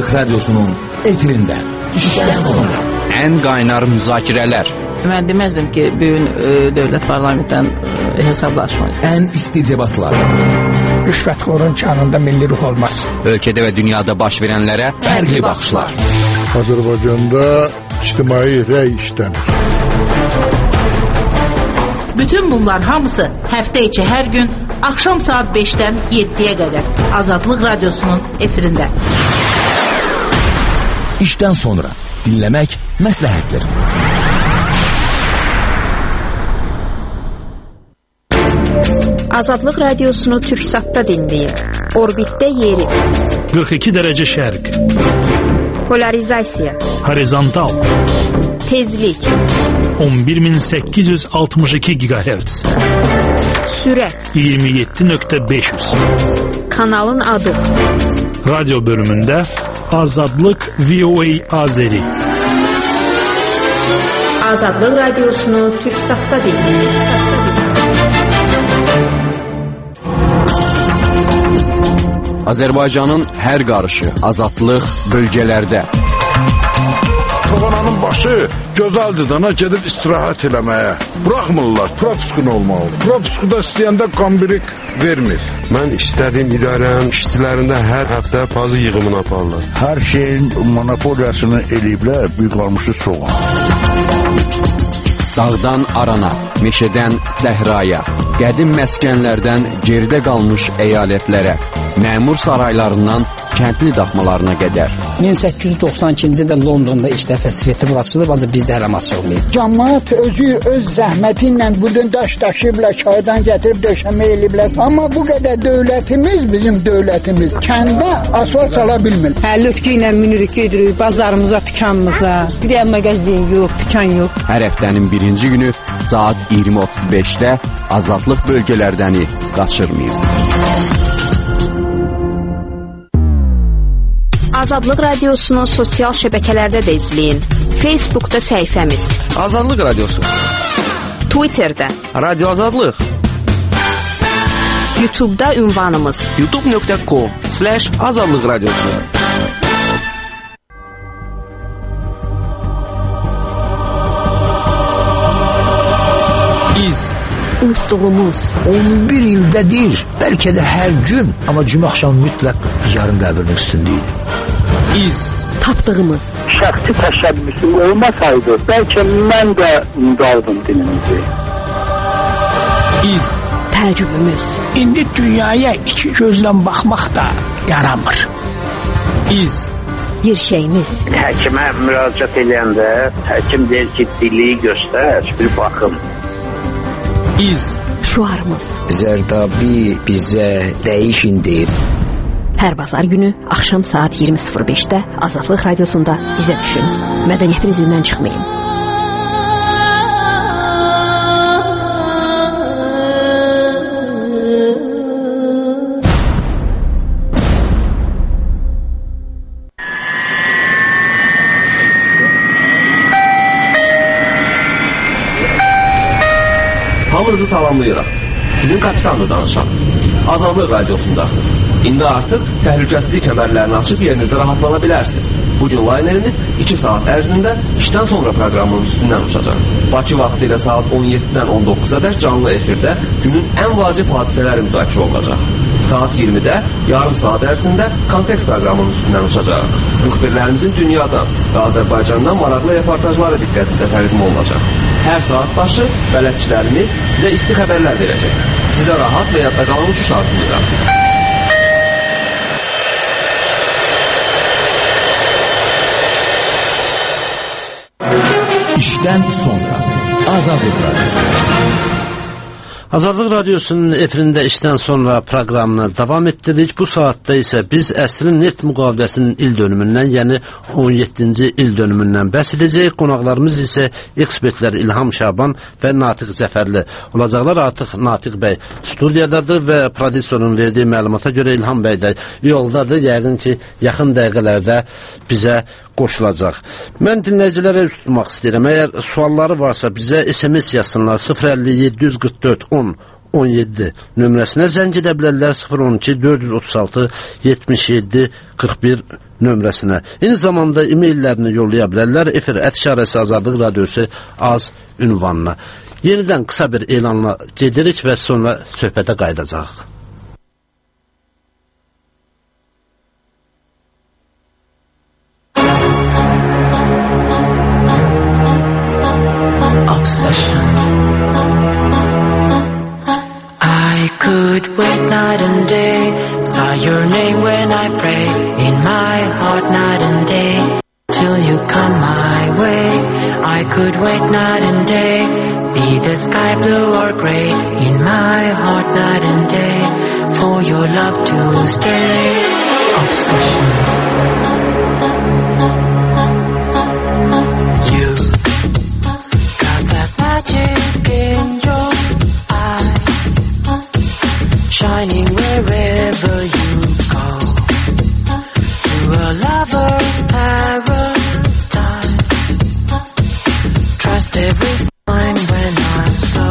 Azadlık Radyosu'nun efirinde. İşten sonra. En qaynar müzakirələr. Mən deməzdim ki, bugün dövlət parlamentdən hesablaşmayın. En isticebatlar. Rüşvətxorun kanında milli ruh olmaz. Ölkədə və dünyada baş verənlərə fərqli baxışlar. Azərbaycanda ictimai rəy işlənir. Bütün bunlar hamısı həftə içi hər gün axşam saat 5-dən 7-yə qədər Azadlıq Radyosu'nun efirində. İşten sonra dinlemek məsləhətdir. Azadlıq Radiosunu Türksat'ta dinleyin. Orbitdə yeri. 42 dərəcə şərq. Polarizasiya. Horizontal. Tezlik. 11862 GHz. Sürət. 27.500. Kanalın adı. Radyo bölümündə Azadlıq VOA Azeri. Azadlıq Radiosunu Türksat'ta dinleyin. Azərbaycanın hər qarışı, azadlıq bölgələrdə. Toğananın başı gözəldir dana gedib istirahət eləməyə. Bıraxmırlar, propiskun olmalı. Propiskuda istəyəndə qambirik vermir. Mən istədiyim idarənin işçilərində hər həftə pazı yığımını aparırlar. Hər şeyin monopoliyasını eləyiblər, büyük almışı soğan. Dağdan arana, meşədən səhraya, qədim məskənlərdən geridə qalmış əyalətlərə, məmur saraylarından kəndli daxmalarına qədər. 1892-ci ildə Londonda işdə fəlsəfi açılıb, ancaq bizdə hələm açılmayıb. Cəmaət özü öz zəhməti ilə bugün daş daşıyıblar, kağıdan gətirib döşəmə eləyiblər. Amma bu qədər dövlətimiz, bizim dövlətimiz kəndə asfalt sala bilmir. Lütki ilə minirik gedirik bazarımıza, dükanımıza. Bir də mağazin yox, dükan yox. Hər həftənin birinci günü saat 20:35-də Azadlıq bölgələrdəni qaçırmayın. Azadlıq Radiosunu sosial şəbəkələrdə də izləyin. Facebook'da səhifəmiz. Azadlıq Radiosu. Twitter'da. Radio Azadlıq. YouTube'da ünvanımız. youtube.com/Azadlıq Radiosu. Unutduğumuz 11 ildədir, bəlkə də hər gün, amma cümə axşamı mütləq yarın qəbrinin üstündəydi. İz. Tapdığımız. Şəxsi təşəbbüsü olmasaydı, bəlkə mən də qaldım dilimizi. İz. Təəccübümüz. İndi dünyaya iki gözlə baxmaq da yaramır. İz. Yerşəyimiz. Həkimə müraciət edəndə, həkim deyir ki, dili göstər, bir baxım. İz. Şuarımız. Zərdabi bizə dəyişin deyir. Hər bazar günü axşam saat 20:05-də Azadlıq Radiosunda bizə düşün. Mədəniyyətin izindən çıxmayın. Hamınızı salamlayıram. Sizin kapitanla danışan. Azadlıq Radiosundasınız. İndi artıq təhlükəsizlik kəmərlərini açıb yerinizdə rahatlana bilərsiniz. Bugün laynerimiz 2 saat ərzində işdən sonra proqramının üstündən uçacaq. Bakı vaxtı ilə saat 17-dən 19-a canlı efirdə günün ən vacib hadisələri müzakirə olacaq. Saat 20-də yarım saat ərzində kontekst proqramının üstündən uçacaq. Müxbirlərimizin dünyadan və Azərbaycandan maraqlı reportajları diqqətinizə təqdim olunacaq. Hər saat başı bələdçilərimiz sizə isti xəbərlər verəcək. Sizə rahat və yadda qalan uçuş arzulayıram. İşten sonra Azadlıq Radyosu. Azadlıq Radiosunun efirində işdən sonra proqramını davam etdiririk. Bu saatda isə biz əsrin neft müqaviləsinin il dönümündən, yəni 17-ci il dönümündən bəhs edəcəyik. Qonaqlarımız isə ekspertlər İlham Şaban və Natiq Zəfərli olacaqlar. Artıq Natiq bəy studiyadadır və prodüserun verdiyi məlumata görə İlham bəy də yoldadır. Yəqin ki, yaxın dəqiqələrdə bizə qoşulacaq. Mən dinləyicilərə üst tutmaq istəyirəm. Əgər sualları varsa bizə SMS yazsınlar 050-744-10-17 nömrəsinə zəng edə bilərlər. 012-436-77-41 nömrəsinə. Eyni zamanda e-maillərini yollaya bilərlər efir@azadlıqradiosu.az ünvanına. Yenidən qısa bir elanla gedirik və sonra söhbətə qayıdacaq. Obsession. I could wait night and day, saw your name when I pray, in my heart night and day, till you come my way. I could wait night and day, be the sky blue or gray, in my heart night and day, for your love to stay. Obsession. You got that magic in your eyes, shining wherever you go, to a lover's paradise. Trust every sign when I'm so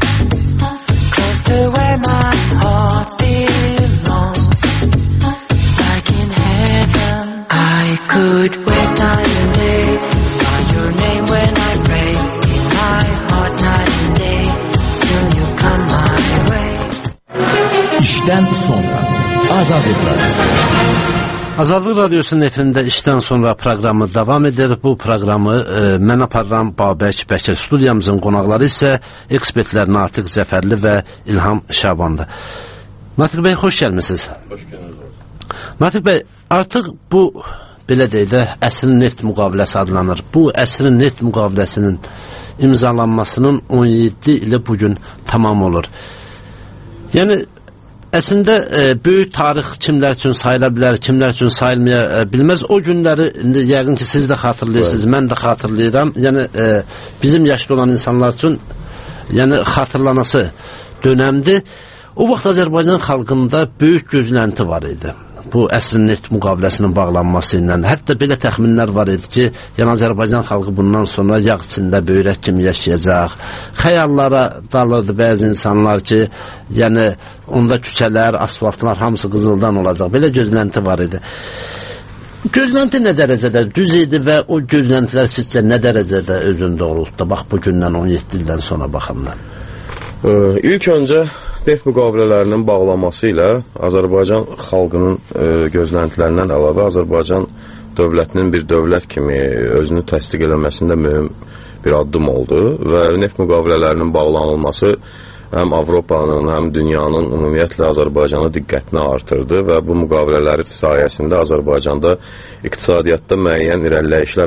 close to where my heart belongs, like in heaven. I could wait night and day, saw your name when I pray, in my heart night and day, till you come my way. İşdən sonra Azadlıq Radyosu. Azadlıq Radyosu'nun efirində işdən sonra proqramı davam edir. Bu proqramı mən aparıram Babək Bəkir. Studiyamızın qonaqları isə ekspertlər Natiq Zəfərli və İlham Şabandır. Natiq bəy, xoş gəlmisiniz. Xoş gəlmisiniz. Natiq bəy, artıq bu, belə deyək də, əsrin neft müqaviləsi adlanır. Bu əsrin neft müqaviləsinin imzalanmasının 17 ili bugün tamam olur. Yəni, əslində böyük tarix kimlər üçün sayıla bilər, kimlər üçün sayılmaya bilməz. O günləri yəqin ki siz də xatırlayırsınız, mən də xatırlayıram. Yəni bizim yaşlı olan insanlar üçün yəni xatırlanası dönəmdir. O vaxt Azərbaycan xalqında böyük gözlənti var idi. Bu əsrin neft müqaviləsinin bağlanması ilə. Hətta belə təxminlər var idi ki, yəni Azərbaycan xalqı bundan sonra yağ içində böyrək kimi yaşayacaq. Xəyallara dalırdı bəzi insanlar ki, yəni onda küçələr, asfaltlar hamısı qızıldan olacaq. Belə gözlənti var idi. Gözlənti nə dərəcədə düz idi və o gözləntilər sizcə nə dərəcədə özünü doğrultdu? Bax, bu gündən 17 ildən sonra baxanlar. İlk öncə neft müqavilələrinin bağlaması ilə Azərbaycan xalqının gözləntilərindən əlavə Azərbaycan dövlətinin bir dövlət kimi özünü təsdiq eləməsində mühüm bir addım oldu və neft müqavilələrinin bağlanılması həm Avropanın, həm dünyanın ümumiyyətlə Azərbaycana diqqətini artırdı və bu müqavilələri sayəsində Azərbaycanda iqtisadiyyatda müəyyən irəliləyişlər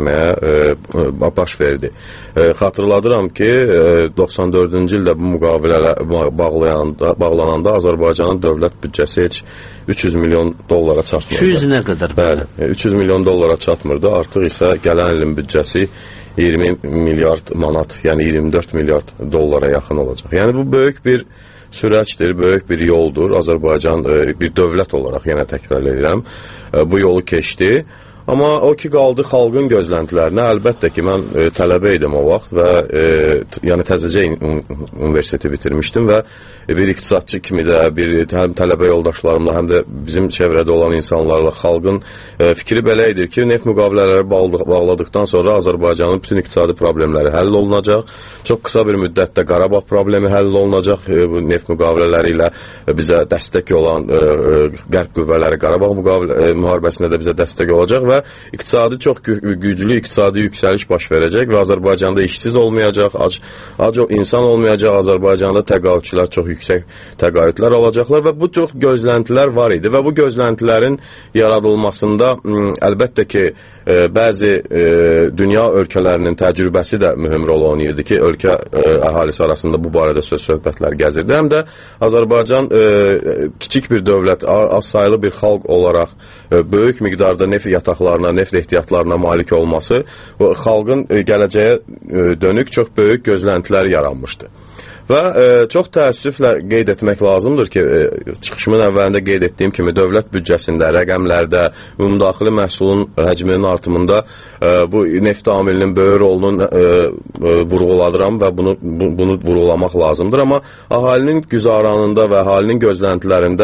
baş verdi. Xatırladıram ki, 94-cü ildə bu müqavilələr bağlananda Azərbaycanın dövlət büdcəsi heç 300 milyon dollara çatmırdı. 200 nə qədər? Bəli, 300 milyon dollara çatmırdı. Artıq isə gələn ilin büdcəsi 20 milyard manat, yəni 24 milyard dollara yaxın olacaq. Yəni bu böyük bir sürəcdir, böyük bir yoldur. Azərbaycan bir dövlət olaraq, yenə təkrar edirəm, bu yolu keçdi. Amma o ki qaldı xalqın gözləntilərinə. Əlbəttə ki, mən tələbə idim o vaxt və yəni təzəcə universiteti bitirmişdim və bir iqtisadçı kimi də, həm tələbə yoldaşlarımla, həm də bizim çevrədə olan insanlarla xalqın fikri belə edir ki, neft müqavilələri bağladıqdan sonra Azərbaycanın bütün iqtisadi problemləri həll olunacaq. Çox qısa bir müddətdə Qarabağ problemi həll olunacaq. Bu neft müqavilələri ilə bizə dəstək olan qərb qüvvələri Qarabağ müharibəsində də bizə dəstək olacaq və iqtisadi çox güclü iqtisadi yüksəliş baş verəcək və Azərbaycanda işsiz olmayacaq, ac insan olmayacaq, Azərbaycanda təqaüdçülər çox yüksək təqaüdlər alacaqlar və bu çox gözləntilər var idi və bu gözləntilərin yaradılmasında əlbəttə ki, bəzi dünya ölkələrinin təcrübəsi də mühüm rol oynayırdı ki, ölkə əhalisi arasında bu barədə söz-söhbətlər gəzirdi. Həm də Azərbaycan kiçik bir dövlət, az saylı bir xalq olaraq böyük miqdarda neft yataqlarına, neft ehtiyatlarına malik olması xalqın gələcəyə dönük çox böyük gözləntilər yaranmışdı. Və çox təəssüflə qeyd etmək lazımdır ki, çıxışımın əvvəlində qeyd etdiyim kimi dövlət büdcəsində, rəqəmlərdə, ümumdaxili məhsulun həcminin artımında bu neft amilinin böyük rolunu vurğuladıram və bunu vurğulamaq lazımdır. Amma əhalinin güzaranında və əhalinin gözləntilərində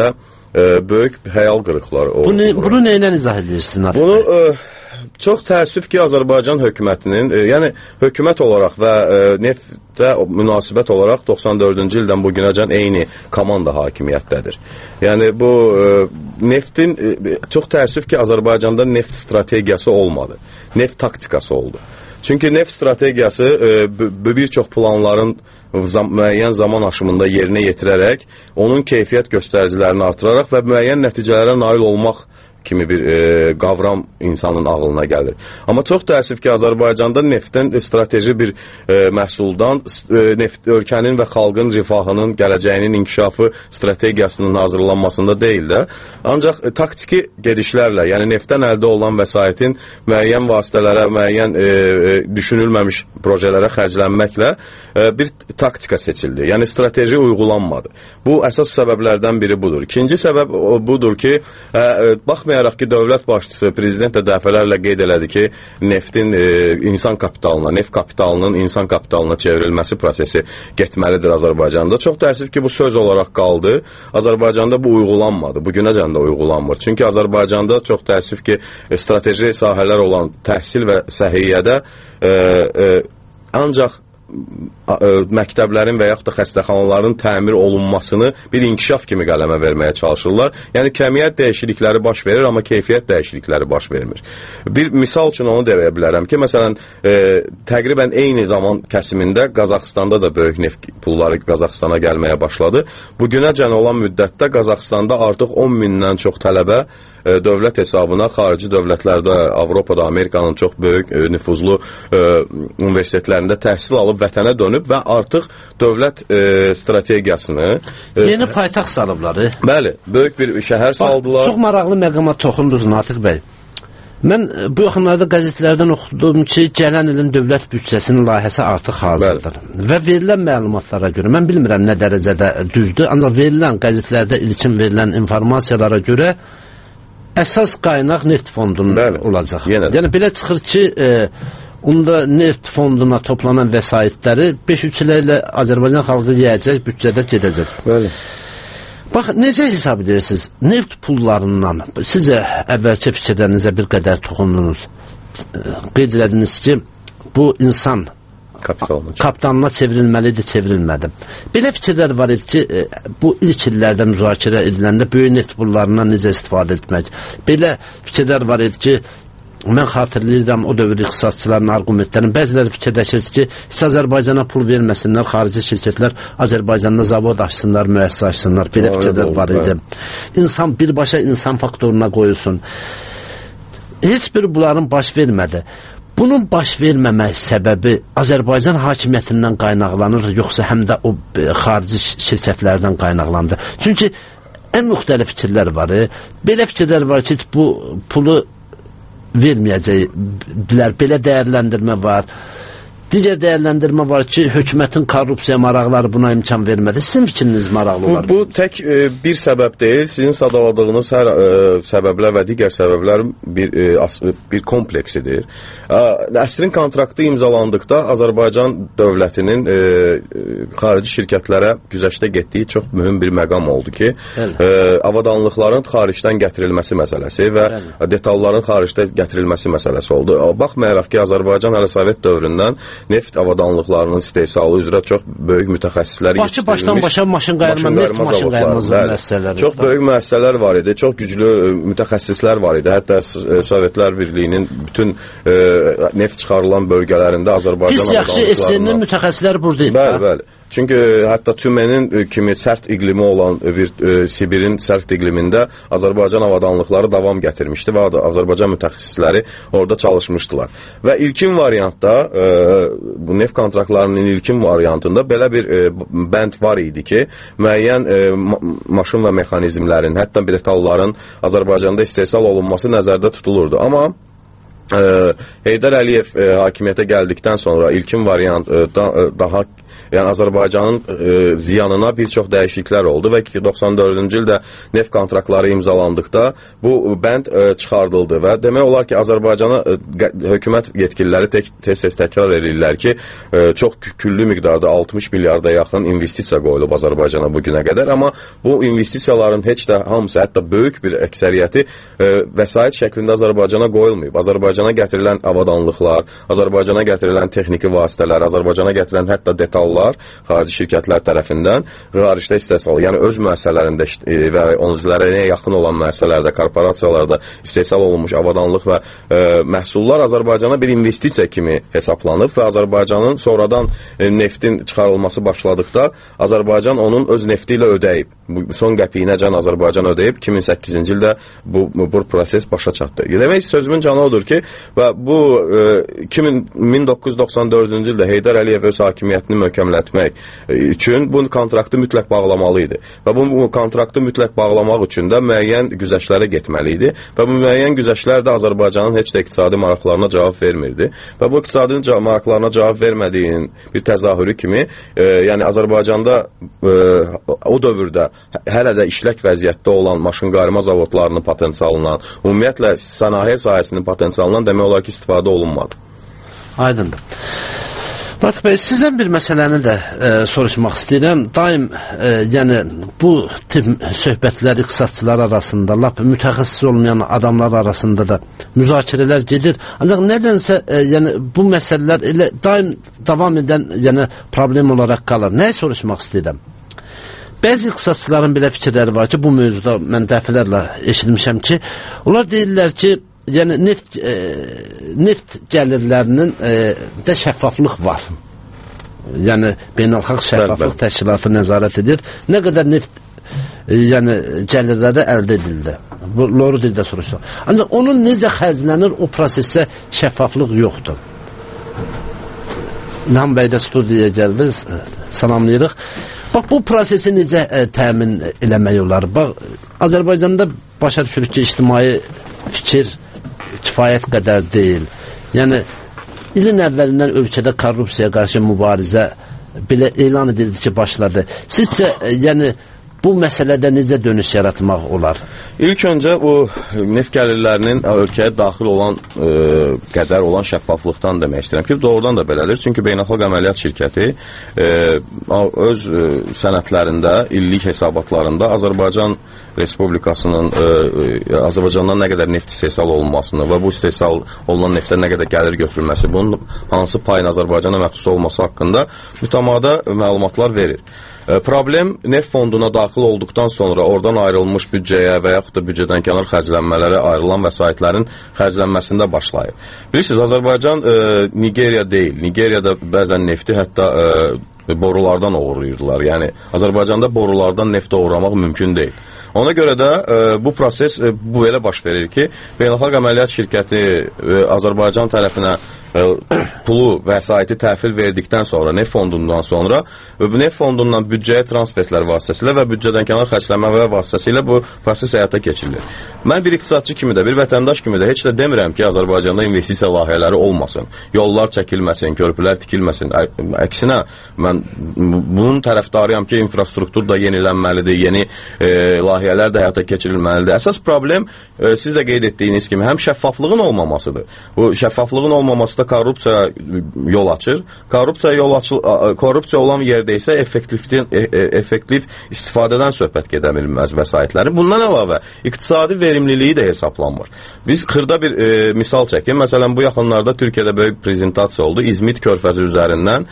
böyük həyal qırıqları oldu. Bunu nə ilə izah edirsiniz? Bunu çox təəssüf ki, Azərbaycan hökumətinin, yəni hökumət olaraq və neftə münasibət olaraq 94-cü ildən bu günəcən eyni komanda hakimiyyətdədir. Yəni bu neftin, çox təəssüf ki, Azərbaycanda neft strategiyası olmadı. Neft taktikası oldu. Çünki neft strategiyası bir çox planların müəyyən zaman aşımında yerinə yetirərək, onun keyfiyyət göstəricilərini artıraraq və müəyyən nəticələrə nail olmaq kimi bir qavram insanın ağlına gəlir. Amma çox təəssüf ki, Azərbaycanda neftin strateji bir məhsuldan ölkənin və xalqın rifahının, gələcəyinin inkişafı strategiyasının hazırlanmasında deyil də, ancaq taktiki gedişlərlə, yəni neftdən əldə olunan vəsaitin müəyyən vasitələrə, müəyyən düşünülməmiş projelərə xərclənməklə bir taktika seçildi. Yəni strateji uyğulanmadı. Bu əsas səbəblərdən biri budur. İkinci səbəb budur ki, baxmayaraq ki, dövlət başçısı, prezident də dəfələrlə qeyd elədi ki, neftin insan kapitalına, neft kapitalının insan kapitalına çevrilməsi prosesi getməlidir Azərbaycanda. Çox təəssüf ki, bu söz olaraq qaldı. Azərbaycanda bu uyğulanmadı. Bu günəcən də uyğulanmır. Çünki Azərbaycanda çox təəssüf ki, strateji sahələr olan təhsil və səhiyyədə ancaq məktəblərin və yaxud da xəstəxanaların təmir olunmasını bir inkişaf kimi qələmə verməyə çalışırlar. Yəni kəmiyyət dəyişiklikləri baş verir, amma keyfiyyət dəyişiklikləri baş vermir. Bir misal üçün onu deyə bilərəm ki, məsələn, təqribən eyni zaman kəsimində Qazaxstanda da böyük neft pulları Qazaxstana gəlməyə başladı. Bugünəcən olan müddətdə Qazaxstanda artıq 10 mindən çox tələbə dövlət hesabına xarici dövlətlərdə, Avropada, Amerikanın çox böyük nüfuzlu universitetlərində təhsil alıb vətənə dönüb və artıq dövlət strategiyasını yeni paytaxt salıblar. Bəli, böyük bir şəhər saldılar. Çox maraqlı məqama toxundunuz Natiq bəy. Mən bu yaxınlarda qəzetlərdən oxudum ki, gələn ilin dövlət büdcəsinin layihəsi artıq hazırdır. Və verilən məlumatlara görə, mən bilmirəm nə dərəcədə düzdür, ancaq verilən qəzetlərdə ilkin verilən informasiyalara görə əsas qaynaq neft fondunun olacaq. Yəni belə çıxır ki, onda neft fonduna toplanan vəsaitləri 5-3 ilə Azərbaycan xalqı yiyəcək, büdcədə gedəcək. Bəli. Bax, necə hesab edirsiniz? Neft pullarından sizə əvvəlki fikirlərinizə bir qədər toxundunuz. Qeyd ediniz ki, bu insan kapitalına çevrilməlidir, çevrilmədi. Belə fikirlər var idi ki, bu ilk illərdə müzakirə ediləndə böyük neft pullarından necə istifadə etmək. Belə fikirlər var idi ki, mən xatırlayıram o dövr iqtisadçıların argumentlərini. Bəziləri fikirləşir ki, heç Azərbaycana pul verməsinlər, xarici şirkətlər Azərbaycanda zavod açsınlar, müəssisə açsınlar. Belə fikirlər var idi. İnsan birbaşa insan faktoruna qoyulsun. Heç bir bunların baş vermədi. Bunun baş verməmək səbəbi Azərbaycan hakimiyyətindən qaynaqlanır, yoxsa həm də o xarici şirkətlərdən qaynaqlandı. Çünki ən müxtəlif fikirlər var. Belə fikirlər var ki, bu pulu verməyəcəklər. Belə dəyərləndirmə var. Digər dəyərləndirmə var ki, hökumətin korrupsiya maraqları buna imkan vermədi. Sizin fikriniz maraqlı var. Bu tək bir səbəb deyil. Sizin sadaladığınız hər səbəblər və digər səbəblər bir kompleksidir. Əsrin kontraktı imzalandıqda Azərbaycan dövlətinin xarici şirkətlərə güzəştə getdiyi çox mühüm bir məqam oldu ki, avadanlıqların xaricdən gətirilməsi məsələsi və detalların xaricdə gətirilməsi məsələsi oldu. Baxmayaraq ki, Azərbaycan hələ Sovet dövründən neft avadanlıqlarının istehsalı üzrə çox böyük mütəxəssislər yetişdirilmiş. Başdan-başa maşın qayırma, neft maşın qayırması müəssisələri. Çox böyük müəssisələr var idi, çox güclü mütəxəssislər var idi. Hətta Sovetlər Birliyinin bütün neft çıxarılan bölgələrində Azərbaycan avadanlıqlarından... Biz yaxşı SSR-nin mütəxəssisləri buradaydı. Bəli, bəli. Çünki hətta Tümenin kimi sərt iqlimi olan bir Sibirin sərt iqlimində Azərbaycan avadanlıqları davam gətirmişdi və Azərbaycan mütəxəssisləri orada çalışmışdılar. Və ilkin variantda, bu neft kontraktlarının ilkin variantında belə bir bənd var idi ki, müəyyən maşın və mexanizmlərin, hətta detalların Azərbaycanda istehsal olunması nəzərdə tutulurdu. Amma Heydər Əliyev hakimiyyətə gəldikdən sonra ilkin variant daha yəni Azərbaycanın ziyanına bir çox dəyişikliklər oldu və 94-cü ildə neft kontraktları imzalandıqda bu bənd çıxardıldı və demək olar ki, Azərbaycana hökumət yetkililəri tez-tez təkrar edirlər ki, çox küllü miqdarda 60 milyarda yaxın investisiya qoyulub Azərbaycana bu günə qədər, amma bu investisiyaların heç də hamısı, hətta böyük bir əksəriyyəti vəsait şəklində Azərbaycana qoyulmayıb. Azərbaycana gətirilən avadanlıqlar, Azərbaycana gətirilən texniki vasitələr, Azərbaycana gətirilən hətta detallar xarici şirkətlər tərəfindən xaricdə istehsal, yəni öz müəssisələrində və onun üzvlərinə yaxın olan müəssisələrdə, korporasiyalarda istehsal olunmuş avadanlıq və məhsullar Azərbaycana bir investisiya kimi hesablanıb və Azərbaycanın sonradan neftin çıxarılması başladıqda Azərbaycan onun öz nefti ilə ödəyib. Son qəpiyinəcən Azərbaycan ödəyib. 2008-ci ildə bu proses başa çatdı. Demək, sözümün canı odur ki, və bu 1994-cü ildə Heydər Əliyev öz hakimiyyətini möhkəmlətmək üçün bu kontraktı mütləq bağlamalı idi. Və bu kontraktı mütləq bağlamaq üçün də müəyyən güzəştlərə getməli idi. Və bu müəyyən güzəşlər də Azərbaycanın heç də iqtisadi maraqlarına cavab vermirdi. Və bu iqtisadi maraqlarına cavab vermədiyin bir təzahürü kimi, yəni Azərbaycanda o dövrdə hələ də işlək vəziyyətdə olan maşınqayırma zavodlarının potensialından, ümumiyyətlə sənaye sahəsinin potensialından demək olar ki, istifadə olunmadı. Aydındır. Batıq bəy, sizdən bir məsələni də soruşmaq istəyirəm. Daim, yəni, bu tip söhbətlər iqtisadçılar arasında, lap mütəxəssis olmayan adamlar arasında da müzakirələr gedir. Ancaq nədənsə, yəni, bu məsələlər elə daim davam edən, yəni, problem olaraq qalır. Nəyi soruşmaq istəyirəm? Bəzi iqtisadçıların belə fikirləri var ki, bu mövzuda mən dəfələrlə eşitmişəm ki, onlar deyirlər ki, yəni neft gəlirlərinin də şəffaflıq var. Yəni beynəlxalq şəffaflıq təşkilatı nəzarət edir. Nə qədər neft yəni gəlirləri əldə edildi. Bu loru dildə soruşduq. Ancaq onun necə xərclənir, o prosesdə şəffaflıq yoxdur. İlham bəy də studiyaya gəldi, salamlayırıq. Bax, bu prosesi necə təmin eləmək olar? Bax, Azərbaycanda başa düşürük ki, ictimai fikir kifayət qədər deyil. Yəni, ilin əvvəlindən ölkədə korrupsiyaya qarşı mübarizə belə elan edildi ki, başladı. Sizcə, yəni, bu məsələdə necə dönüş yaratmaq olar? İlk öncə bu neft gəlirlərinin ölkəyə daxil olan qədər olan şəffaflıqdan demək istəyirəm ki, doğrudan da belədir. Çünki beynəlxalq əməliyyat şirkəti öz sənədlərində, illik hesabatlarında Azərbaycan Respublikasının Azərbaycandan nə qədər neft istehsal olunmasını və bu istehsal olunan neftə nə qədər gəlir götürülməsi, bunun hansı payın Azərbaycana məxsus olması haqqında mütəmada məlumatlar verir. Problem neft fonduna daxil olduqdan sonra oradan ayrılmış büdcəyə və yaxud da büdcədən kənar xərclənmələrə ayrılan vəsaitlərin xərclənməsində başlayır. Bilirsiniz, Azərbaycan Nigeriya deyil. Nigeriyada bəzən nefti hətta borulardan oğurlayırdılar. Yəni, Azərbaycanda borulardan neft oğurlamaq mümkün deyil. Ona görə də bu proses bu elə baş verir ki, beynəlxalq əməliyyat şirkəti Azərbaycan tərəfinə pulu, vəsaiti təhvil verdikdən sonra, neft fondundan sonra, neft fondundan büdcəyə transfertlər vasitəsilə və büdcədən kənar xərclənmələr vasitəsilə bu proses həyata keçirilir. Mən bir iqtisadçı kimi də, bir vətəndaş kimi də heç də demirəm ki, Azərbaycanda investisiya layihələri olmasın, yollar çəkilməsin, körpülər tikilməsin. Əksinə, mən bunun tərəfdarıyam ki, infrastruktur da yenilənməlidir, yeni layihələr də həyata keçirilməlidir. Əsas problem, siz də qeyd etdiyiniz kimi, həm şəffaflığın olmamasıdır. Bu şəffaflığın olmaması da korrupsiya yol açır. Korrupsiya olan yerdə isə effektiv istifadədən söhbət gedə bilməz vəsaitləri. Bundan əlavə, iqtisadi verimliliyi də hesablanmır. Biz xırda bir misal çəkim. Məsələn, bu yaxınlarda Türkiyədə böyük prezentasiya oldu. İzmit körfəzi üzərindən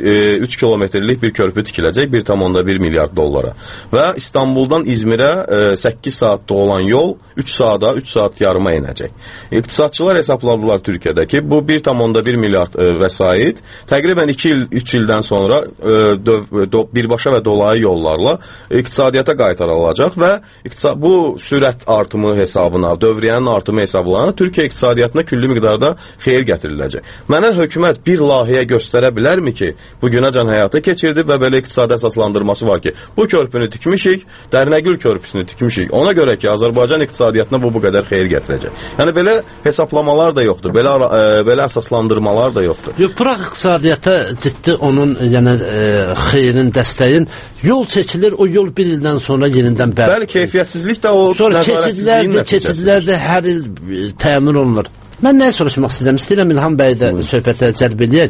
3 kilometrlik bir körpü tikiləcək 1,1 milyard dollara. Və İstanbuldan İzmirə 8 saatda olan yol 3 saata, 3 saat yarıma inəcək. İqtisadçılar hesabladılar Türkiyədə ki, bu 1,1 milyard vəsait təqribən 2-3 ildən sonra birbaşa və dolayı yollarla iqtisadiyyata qaytarılacaq və bu sürət artımı hesabına, dövriyyənin artımı hesabına Türkiyə iqtisadiyyatına küllü miqdarda xeyir gətiriləcək. Mənə hökumət bir layihə göstərə bilərmi ki, bu günəcən plan həyata keçirdi və belə iqtisadi əsaslandırması var ki, bu körpünü tikmişik, Dərinəgül körpüsünü tikmişik. Ona görə ki, Azərbaycan iqtisadiyyatına bu qədər xeyir gətirəcək. Yəni belə hesablamalar da yoxdur, belə əsaslandırmalar da yoxdur. Yox, bıraq iqtisadiyyata ciddi onun yəni xeyrin, dəstəyin yol çəkilir, o yol bir ildən sonra yenidən bərpa. Bəli, keyfiyyətsizlik də o sonra keçidlərdə hər il təmin olunur. Mən nəyə soruşmaq istəyirəm İlham bəy də söhbətə cəlb eləyək.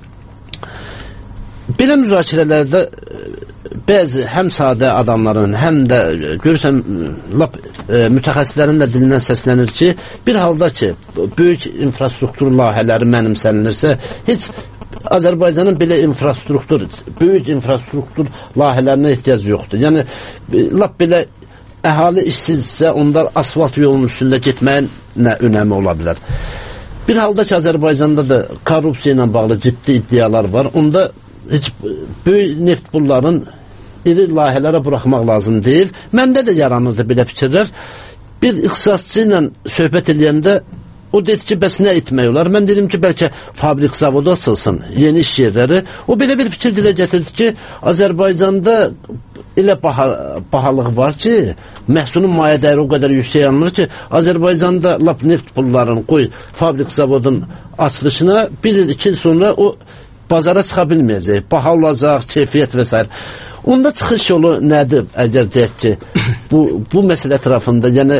Belə müzakirələrdə bəzi həm sadə adamların, həm də görürsən lap mütəxəssislərin də dilindən səslənir ki, bir halda ki, böyük infrastruktur layihələri mənimsənilirsə, heç Azərbaycanın belə böyük infrastruktur layihələrinə ehtiyac yoxdur. Yəni, lap belə əhali işsizsə, onlar asfalt yolunun üstündə getməyin nə önəmi ola bilər. Bir halda ki, Azərbaycanda da korrupsiya ilə bağlı ciddi iddialar var. Onda heç böyük neft pulların iri layihələrə buraxmaq lazım deyil. Məndə də yaranırdı belə fikirlər. Bir iqtisadçı ilə söhbət edəndə o dedi ki, bəs nə etmək olar? Mən dedim ki, bəlkə fabrik zavodu açılsın, yeni iş yerləri. O belə bir fikir dilə gətirdi ki, Azərbaycanda elə bahalıq var ki, məhsulun maya dəyəri o qədər yüksək alınır ki, Azərbaycanda lap neft pulların qoy fabrik zavodun açılışına bir il, 2 il sonra o bazara çıxa bilməyəcək, baha olacaq, keyfiyyət və s. Onda çıxış yolu nədir, əgər deyək ki, bu məsələ ətrafında, yəni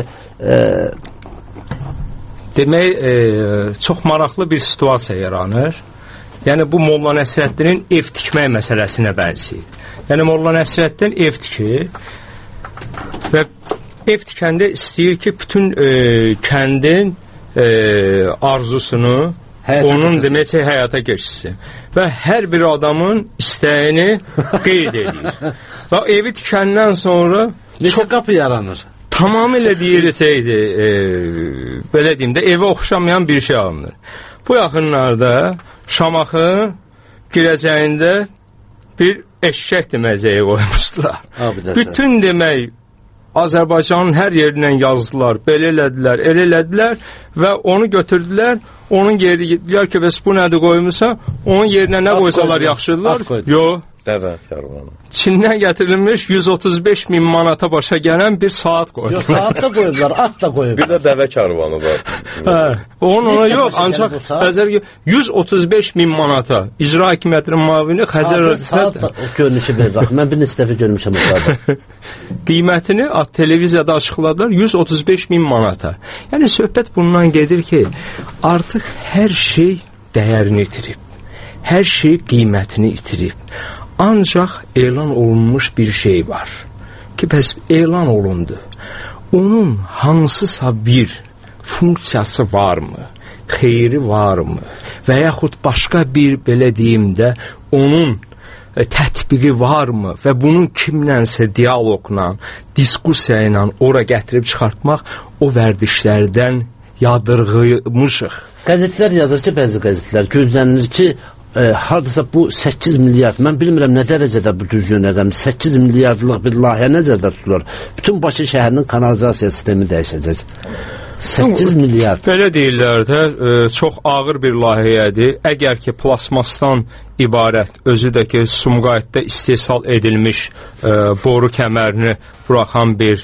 demək, çox maraqlı bir situasiya yaranır. Yəni, bu Molla Nəsrəddinin ev tikmək məsələsinə bənzəyir. Yəni, Molla Nəsrəddin ev tikir və ev tikəndə istəyir ki, bütün kəndin arzusunu onun deməkcə həyata geçsin. Və hər bir adamın istəyini qeyd edir. Və evi tikəndən sonra neçə qapı yaranır? Tamamilə deyiləcəkdir, belə deyim də, evə oxşamayan bir şey alınır. Bu yaxınlarda Şamaxı girəcəyində bir eşşək deməcəyi qoymuşdular. Bütün demək, Azərbaycanın hər yerindən yazdılar, belə elədilər, elə elədilər və onu götürdülər, onun yeri dedilər ki, bəs bu nədir qoymuşsa, onun yerinə nə qoysalar yaxşıdırlar? Yox. Dəvə karvanı. Çindən gətirilmiş 135 min manata başa gələn bir saat qoydular. Yox, saat da qoyublar, at da qoyublar. Bir də dəvə karvanı var. Ona yox, ancaq 135 min manata icra hakimiyyətinin mavini Xəzər... Saat da görünüşü verir, mən bir neçə dəfə görmüşəm o qiymətini televiziyada açıqladılar 135 min manata. Yəni, söhbət bundan gedir ki, artıq hər şey dəyərini itirib. Hər şey qiymətini itirib. Ancaq elan olunmuş bir şey var ki, bəs elan olundu. Onun hansısa bir funksiyası varmı, xeyri varmı və yaxud başqa bir, belə deyim də, onun tətbiqi varmı və bunun kimlənsə diyaloqla, diskusiya ilə ora gətirib çıxartmaq o vərdişlərdən yadırğımışıq. Qəzetlər yazır ki, bəzi qəzetlər gözlənilir ki, hardasa bu 8 milyard, mən bilmirəm nə dərəcədə bu düzgün rəqəmdir, 8 milyardlıq bir layihə nəzərdə tutulur. Bütün Bakı şəhərinin kanalizasiya sistemi dəyişəcək. 8 milyard. Belə deyirlər də, çox ağır bir layihədir. Əgər ki, plasmasdan ibarət, özü də ki, Sumqayıtda istehsal edilmiş boru kəmərini buraxan bir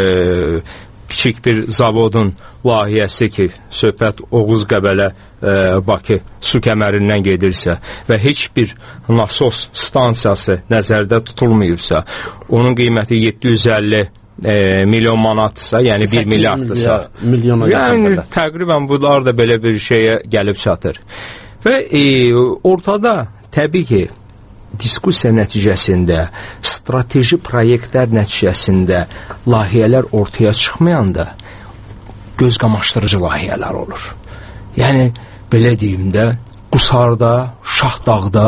kiçik bir zavodun layihəsi ki, söhbət Oğuz Qəbələ Bakı su kəmərindən gedirsə və heç bir nasos stansiyası nəzərdə tutulmayıbsa, onun qiyməti 750 milyon manatdırsa, yəni 1 milyarddırsa, yəni təqribən bunlar da belə bir şeyə gəlib çatır. Və ortada təbii ki, diskusiya nəticəsində, strateji proyektlər nəticəsində layihələr ortaya çıxmayanda göz qamaşdırıcı layihələr olur. Yəni, belə deyim də, Qusarda, Şahdağda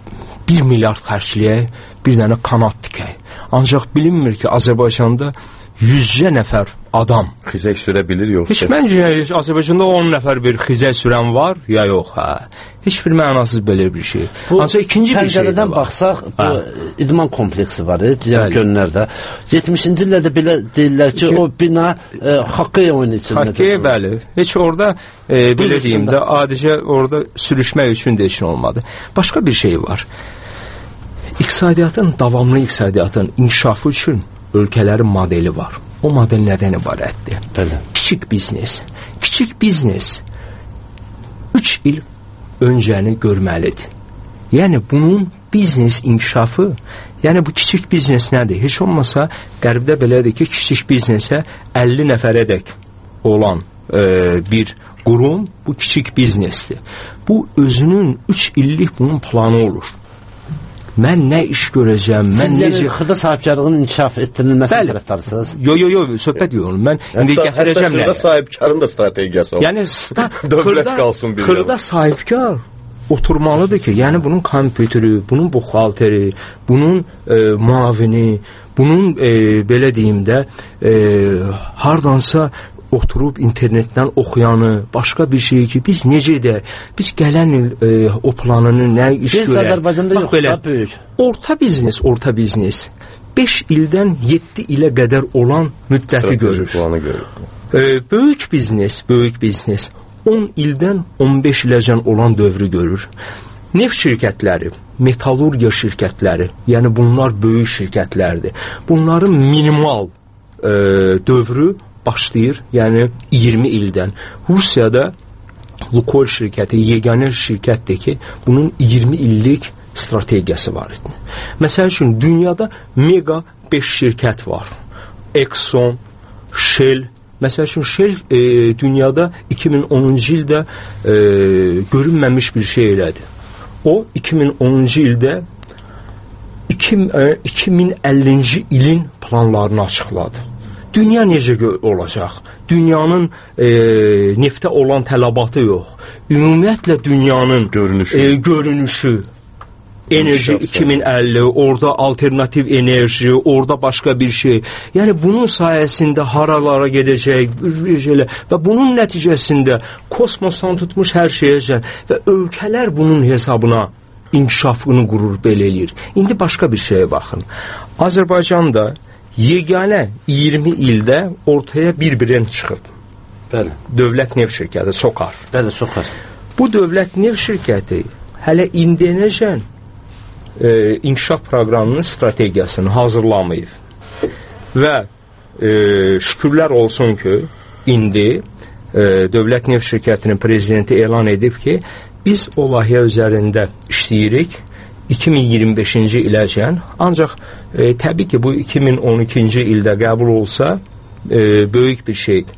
1 milyard xərcləyək, bir dənə kanat tikək. Ancaq bilinmir ki, Azərbaycanda 100 nəfər adam xizək sürə bilir, yox. Heç məncə Azərbaycanda 10 nəfər bir xizək sürən var, ya yox, hə. Heç bir mənasız belə bir şey. Ancaq ikinci bir şey pəncərədən baxsaq, bu idman kompleksi var, Gönlərdə. 70-ci illərdə belə deyirlər ki, o bina hokkey oyunu içindədir. Hokkey, bəli. Heç orada, belə deyim də, adicə orada sürüşmək üçün də heç olmadı. Başqa bir şey var. İqtisadiyyatın, davamlı iqtisadiyyatın inkişafı üçün ölkələrin modeli var. O model nədən ibarətdir? Bəli. Kiçik biznes. Kiçik biznes 3 il öncəni görməlidir. Yəni bunun biznes inkişafı, yəni bu kiçik biznes nədir? Heç olmasa qərbdə belədir ki, kiçik biznesə 50 nəfərədək olan bir qurum bu kiçik biznesdir. Bu özünün 3 illik bunun planı olur. Mən nə iş görəcəm, mən necə xırda sahibkarlığın inkişaf etdirilməsi tərəfdarsınız? Yo, söhbət yox. Mən indi gətirəcəm. Hətta xırda sahibkarın da strategiyası var. Yəni dövlət qalsın bir. Xırda sahibkar oturmalıdır ki, yəni bunun kompüteri, bunun buxhalteri, bunun muavini, bunun belə deyim də hardansa oturub internetdən oxuyanı, başqa bir şey ki, biz necə də, biz gələn il o planını nə iş görək. Biz Azərbaycanda yox, da böyük. Orta biznes 5 ildən 7 ilə qədər olan müddəti görür. Böyük biznes 10 ildən 15 iləcən olan dövrü görür. Neft şirkətləri, metallurgiya şirkətləri, yəni bunlar böyük şirkətlərdir. Bunların minimal dövrü başlayır, yəni 20 ildən. Rusiyada Lukoil şirkəti yeganə şirkətdir ki, bunun 20 illik strategiyası var idi. Məsəl üçün, dünyada mega 5 şirkət var. Exxon, Shell. Məsəl üçün, Shell dünyada 2010-cu ildə görünməmiş bir şey elədi. O, 2010-cu ildə 2050-ci ilin planlarını açıqladı. Dünya necə olacaq? Dünyanın neftə olan tələbatı yox. Ümumiyyətlə dünyanın görünüşü, enerji 2050, orada alternativ enerji, orada başqa bir şey. Yəni bunun sayəsində haralara gedəcək və bunun nəticəsində kosmosdan tutmuş hər şeyəcən və ölkələr bunun hesabına inkişafını qurur, belə eləyir. İndi başqa bir şeyə baxın. Azərbaycanda yeganə 20 ildə ortaya bir brend çıxıb. Bəli. Dövlət neft şirkəti, SOKAR. Bəli, SOKAR. Bu dövlət neft şirkəti hələ indiyənəcən inkişaf proqramının strategiyasını hazırlamayıb. Və şükürlər olsun ki, indi dövlət neft şirkətinin prezidenti elan edib ki, biz o layihə üzərində işləyirik 2025-ci iləcən, ancaq təbii ki, bu 2012-ci ildə qəbul olsa böyük bir şeydir.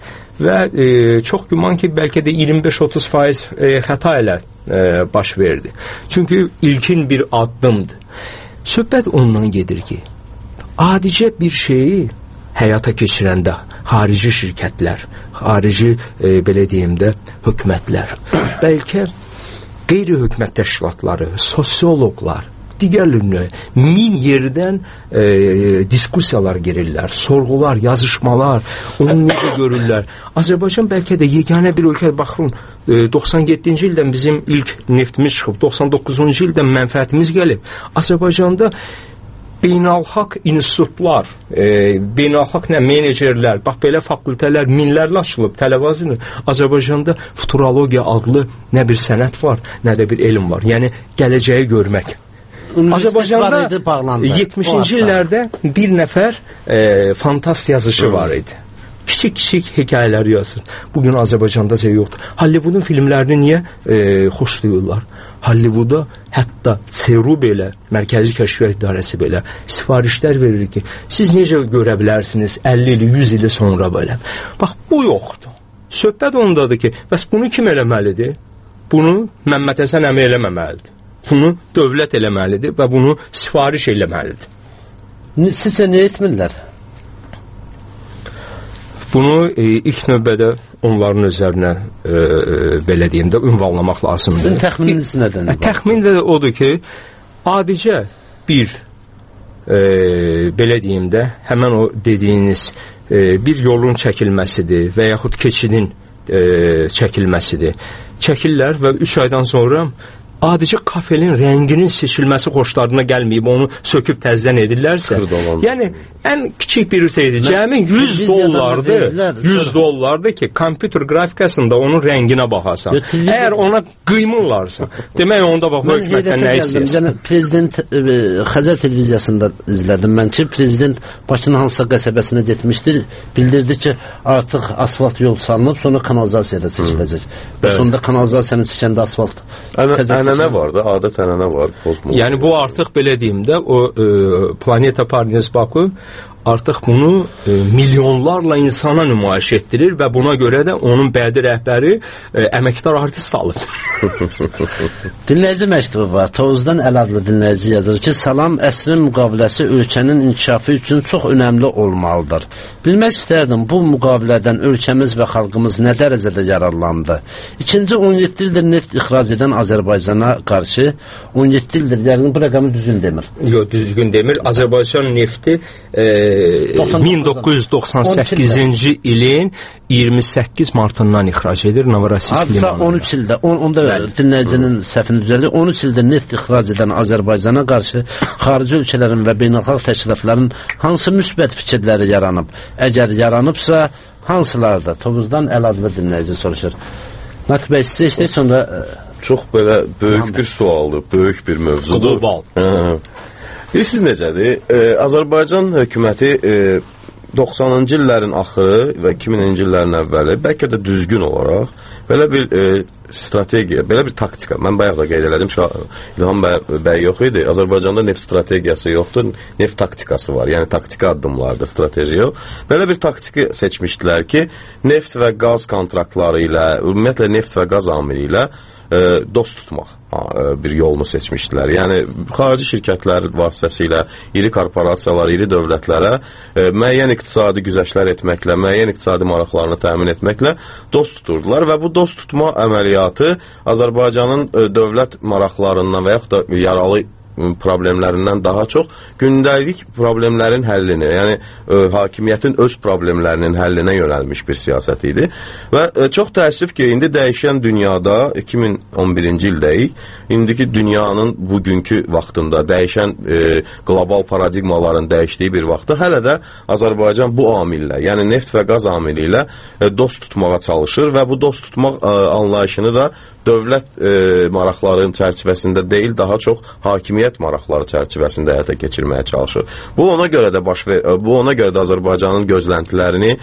Və çox güman ki, bəlkə də 25-30% xəta ilə baş verdi. Çünki ilkin bir addımdır. Söhbət ondan gedir ki, adicə bir şeyi həyata keçirəndə xarici şirkətlər, xarici, belə deyim də, hökumətlər, bəlkə qeyri-hökumət təşkilatları, sosioloqlar, digərlərinə 1000 yerdən diskussiyalar girirlər, sorğular, yazışmalar, onu necə görürlər. Azərbaycan bəlkə də yeganə bir ölkə, baxın, 97-ci ildən bizim ilk neftimiz çıxıb, 99-cu ildən mənfəətimiz gəlib. Azərbaycanda beynəlxalq institutlar, beynəlxalq menecerlər, bax belə fakültələr minlərlə açılıb, tələbə Azərbaycanda futurologiya adlı nə bir sənət var, nə də bir elm var. Yəni, gələcəyi görmək. Azərbaycanda 70-ci illərdə bir nəfər fantast yazışı var idi. Kiçik-kiçik hekayələr yazır. Bugün Azərbaycanda şey yoxdur. Hollywoodun filmlərini niyə xoşlayırlar? Hollywoodda hətta CERU belə, Mərkəzi Kəşfiyyat İdarəsi belə sifarişlər verir ki, siz necə görə bilərsiniz 50 ili, 100 ili sonra belə. Bax, bu yoxdur. Söhbət ondadır ki, bəs bunu kim eləməlidir? Bunu Məmməd Həsən əmi eləməməlidir. Bunu dövlət eləməlidir və bunu sifariş eləməlidir. Sizcə nə etmirlər? Bunu ilk növbədə onların üzərinə belə deyim də ünvanlamaq lazımdır. Sizin təxmininiz nədən? Təxmin də odur ki, adicə bir belə deyim də həmən o dediyiniz bir yolun çəkilməsidir və yaxud keçidin çəkilməsidir. Çəkirlər və 3 aydan sonra adicə kafelin rənginin seçilməsi xoşlarına gəlməyib, onu söküb təzdən edirlərsə, yəni ən kiçik bir şeydir. Cəmi $100 $100 ki, kompüter qrafikasında onun rənginə baxasan. Əgər ona qıymırlarsa, demək onda bax, hökumətdən nə istəyirsən? Prezident Xəzər televiziyasında izlədim mən ki, prezident Bakının hansısa qəsəbəsinə getmişdir, bildirdi ki, artıq asfalt yol salınıb, sonra kanalizasiyada çəkiləcək. Və sonunda kanalizasiyanı çəkəndə asfalt ənənə var da, adət ənənə var. Yəni bu artıq belə deyim də, o Planeta Parnis Baku artıq bunu milyonlarla insana nümayiş etdirir və buna görə də onun bədi rəhbəri əməkdar artist alır. Dinləyici məktubu var. Tovuzdan Əl adlı dinləyici yazır ki, salam, əsrin müqaviləsi ölkənin inkişafı üçün çox önəmli olmalıdır. Bilmək istərdim, bu müqavilədən ölkəmiz və xalqımız nə dərəcədə yararlandı? İkinci 17 ildir neft ixrac edən Azərbaycana qarşı 17 ildir, yəni bu rəqəmi düzgün demir. Yox, düzgün demir. Azərbaycan nefti 1998-ci ilin 28 martından ixrac edir Novorossiysk limanına. 13 ildə, onda dinləyicinin səhvini düzəldir, 13 ildə neft ixrac edən Azərbaycana qarşı xarici ölkələrin və beynəlxalq təşkilatların hansı müsbət fikirləri yaranıb? Əgər yaranıbsa, hansılarda? Tovuzdan Əl adlı dinləyici soruşur. Natiq bəy, sizə işləyək sonra... Çox belə böyük bir sualdır, böyük bir mövzudur. Global. Bilirsiniz necədir? Azərbaycan hökuməti 90-cı illərin axırı və 2000-ci illərin əvvəli bəlkə də düzgün olaraq belə bir strategiya, belə bir taktika. Mən bayaq da qeyd elədim, İlham bəy yox idi. Azərbaycanda neft strategiyası yoxdur, neft taktikası var. Yəni taktiki addımlarda strateji yox. Belə bir taktiki seçmişdilər ki, neft və qaz kontraktları ilə, ümumiyyətlə neft və qaz amili ilə dost tutmaq bir yolunu seçmişdilər. Yəni, xarici şirkətlər vasitəsilə iri korporasiyalar, iri dövlətlərə müəyyən iqtisadi güzəştlər etməklə, müəyyən iqtisadi maraqlarını təmin etməklə dost tuturdular və bu dost tutma əməliyyatı Azərbaycanın dövlət maraqlarından və yaxud da yaralı problemlərindən daha çox gündəlik problemlərin həllinə, yəni hakimiyyətin öz problemlərinin həllinə yönəlmiş bir siyasət idi. Və çox təəssüf ki, indi dəyişən dünyada 2011-ci ildəyik, indiki dünyanın bugünkü vaxtında dəyişən qlobal paradigmaların dəyişdiyi bir vaxtda hələ də Azərbaycan bu amillə, yəni neft və qaz amili ilə dost tutmağa çalışır və bu dost tutmaq anlayışını da dövlət maraqlarının çərçivəsində deyil, daha çox hakimiyyət maraqları çərçivəsində həyata keçirməyə çalışır. Bu ona görə də Azərbaycanın gözləntilərini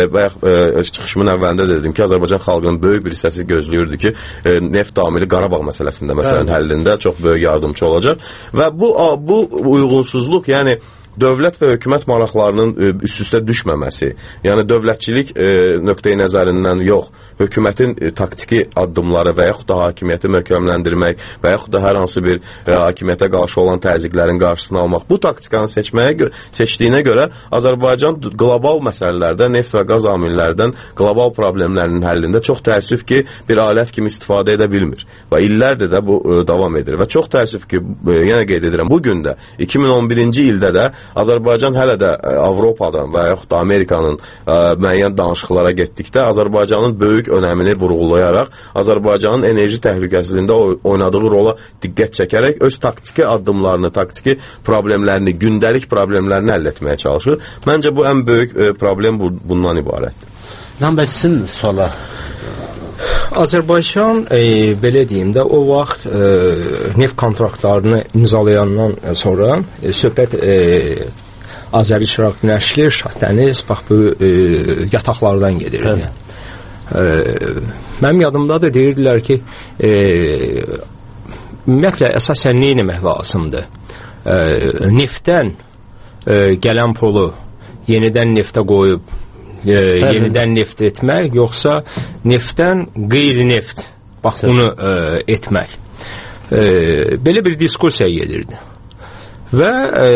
çıxışımın əvvəlində dedim ki, Azərbaycan xalqının böyük bir hissəsi gözləyirdi ki, neft amili Qarabağ məsələsində məsələn həllində çox böyük yardımcı olacaq və bu uyğunsuzluq, yəni dövlət və hökumət maraqlarının üst-üstə düşməməsi, yəni dövlətçilik nöqteyi nəzərindən yox, hökumətin taktiki addımları və yaxud da hakimiyyəti möhkəmləndirmək və yaxud da hər hansı bir hakimiyyətə qarşı olan təzyiqlərin qarşısını almaq, bu taktikanı seçdiyinə görə Azərbaycan qlobal məsələlərdə, neft və qaz amillərdən, qlobal problemlərinin həllində çox təəssüf ki, bir alət kimi istifadə edə bilmir və illərdir də bu davam edir və çox təəssüf ki, yenə qeyd edirəm, bugün də 2011-ci ildə də Azərbaycan hələ də Avropadan və yaxud da Amerikanın müəyyən danışıqlara getdikdə Azərbaycanın böyük önəmini vurğulayaraq Azərbaycanın enerji təhlükəsizliyində oynadığı rola diqqət çəkərək öz taktiki addımlarını, taktiki problemlərini, gündəlik problemlərini həll etməyə çalışır. Məncə bu ən böyük problem bundan ibarətdir. Nəmbəsin suala? Azərbaycan, belə deyim də, o vaxt neft kontraktlarını imzalayandan sonra söhbət Azəri Çıraq Günəşli, Şahdəniz, bax bu yataqlardan gedirdi. Mənim yadımda da deyirdilər ki, ümumiyyətlə, əsasən nə etmək lazımdır? Neftdən gələn pulu yenidən neftə qoyub, yenidən neft etmək, yoxsa neftdən qeyri-neft, bax bunu etmək. Belə bir diskursiya gedirdi. Və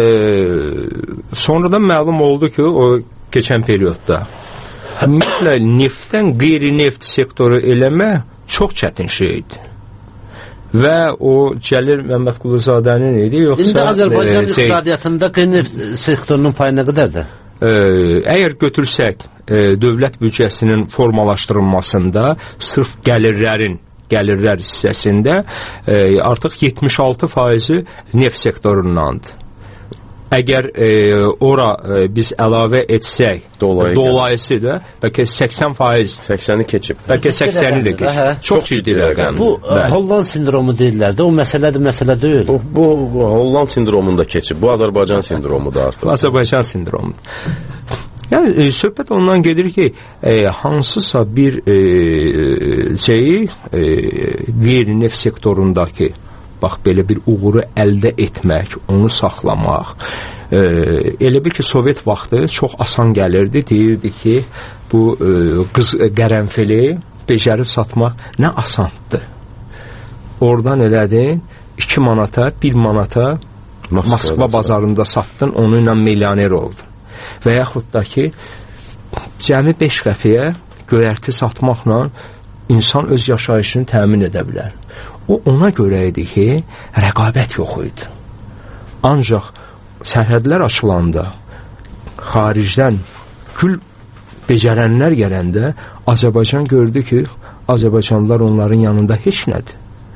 sonradan məlum oldu ki, o keçən periyodda ümumiyyətlə neftdən qeyri-neft sektoru eləmək çox çətin şeydir. Və o Cəlil Məmmədquluzadənin idi, yoxsa... İndi Azərbaycan iqtisadiyyatında qeyri-neft sektorunun payı nə qədərdir? əgər götürsək dövlət büdcəsinin formalaşdırılmasında sırf gəlirlər hissəsində artıq 76% neft sektorundandır. Əgər ora biz əlavə etsək, dolayısı da bəlkə 80%, 80-i keçib. Bəlkə 80-i də keçib. Çox ciddi rəqəm. Bu Holland sindromu deyirlər də, o məsələ deyil. Bu Holland sindromunda keçib. Bu Azərbaycan sindromudur artıq. Azərbaycan sindromudur. Yəni söhbət ondan gedir ki, hansısa bir qeyri-neft sektorundakı bax, belə bir uğuru əldə etmək, onu saxlamaq. Elə bir ki, Sovet vaxtı çox asan gəlirdi, deyirdi ki, bu qərənfili becərib satmaq nə asandır. Oradan elədin, 2 manata, 1 manata Moskva bazarında satdın, onunla milyoner oldun. Və yaxud da ki, cəmi 5 qəpiyə göyərti satmaqla insan öz yaşayışını təmin edə bilər. O ona görə idi ki, rəqabət yox idi. Ancaq sərhədlər açılanda, xaricdən gül becərənlər gələndə Azərbaycan gördü ki, Azərbaycanlılar onların yanında heç nədir.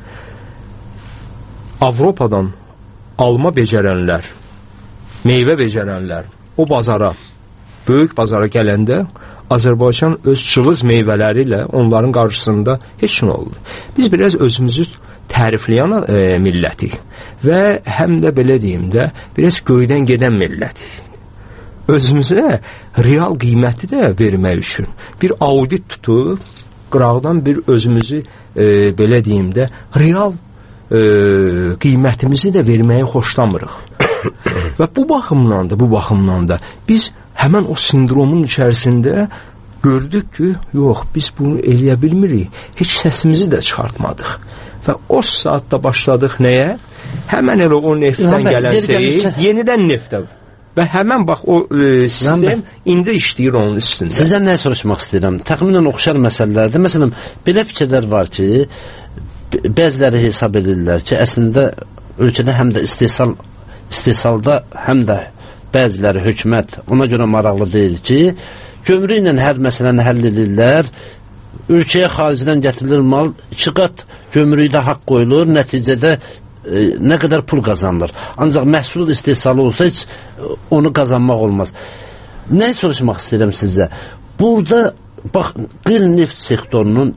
Avropadan alma becərənlər, meyvə becərənlər o bazara, böyük bazara gələndə Azərbaycan öz cılız meyvələri ilə onların qarşısında heç nə oldu. Biz biraz özümüzü tərifləyən millətik və həm də belə deyim də biraz göydən gedən millətik. Özümüzə real qiyməti də vermək üçün bir audit tutub qıraqdan bir özümüzü belə deyim də real qiymətimizi də verməyi xoşlamırıq. Və bu baxımdan da biz həmən o sindromun içərisində gördük ki, yox, biz bunu eləyə bilmirik. Heç səsimizi də çıxartmadıq. Və o saatda başladıq nəyə? Həmən elə o neftdən gələn şeyi yenidən neftə. Və həmən bax o sistem indi işləyir onun üstündə. Sizdən nə soruşmaq istəyirəm? Təxminən oxşar məsələlərdə, məsələn, belə fikirlər var ki, bəziləri hesab edirlər ki, əslində ölkədə həm də istehsalda həm də bəziləri hökumət ona görə maraqlı deyil ki, gömrü ilə hər məsələni həll edirlər, ölkəyə xaricdən gətirilir mal, 2 qat gömrüydə haqq qoyulur, nəticədə nə qədər pul qazanılır. Ancaq məhsul istehsalı olsa heç onu qazanmaq olmaz. Nə soruşmaq istəyirəm sizə? Burada, bax, qeyri-neft sektorunun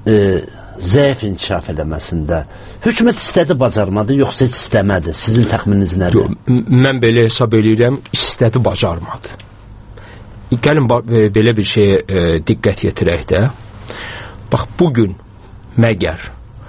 zəif inkişaf eləməsində hökumət istədi bacarmadı, yoxsa heç istəmədi? Sizin təxmininiz nədir? Mən belə hesab edirəm, istədi bacarmadı. Gəlin belə bir şeyə diqqət yetirək də. Bax, bugün məgər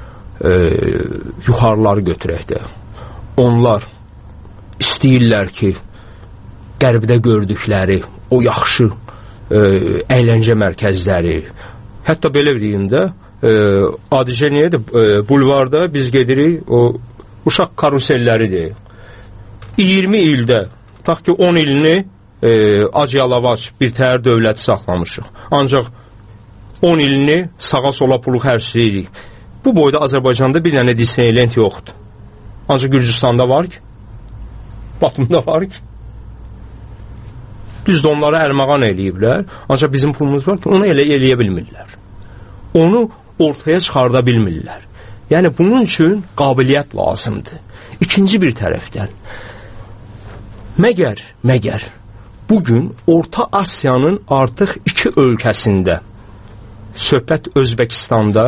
yuxarıları götürək də. Onlar istəyirlər ki, qərbdə gördükləri o yaxşı əyləncə mərkəzləri, hətta belə deyim də, adicə neyədir? Bulvarda biz gedirik, o uşaq karuselləri deyil. 20 ildə, tax ki 10 ilini ac-yalavac bir təhər dövləti saxlamışıq. Ancaq 10 ilini sağa sola pulu xərcləyirik. Bu boyda Azərbaycanda bir dənə Disneyland yoxdur. Ancaq Gürcüstanda var ki, Batumda var ki. Düzdür, onları ərmağan eləyiblər. Ancaq bizim pulumuz var ki, onu elə eləyə bilmirlər. Onu ortaya çıxarda bilmirlər. Yəni, bunun üçün qabiliyyət lazımdır. İkinci bir tərəfdən, məgər bugün Orta Asiyanın artıq 2 ölkəsində, söhbət Özbəkistanda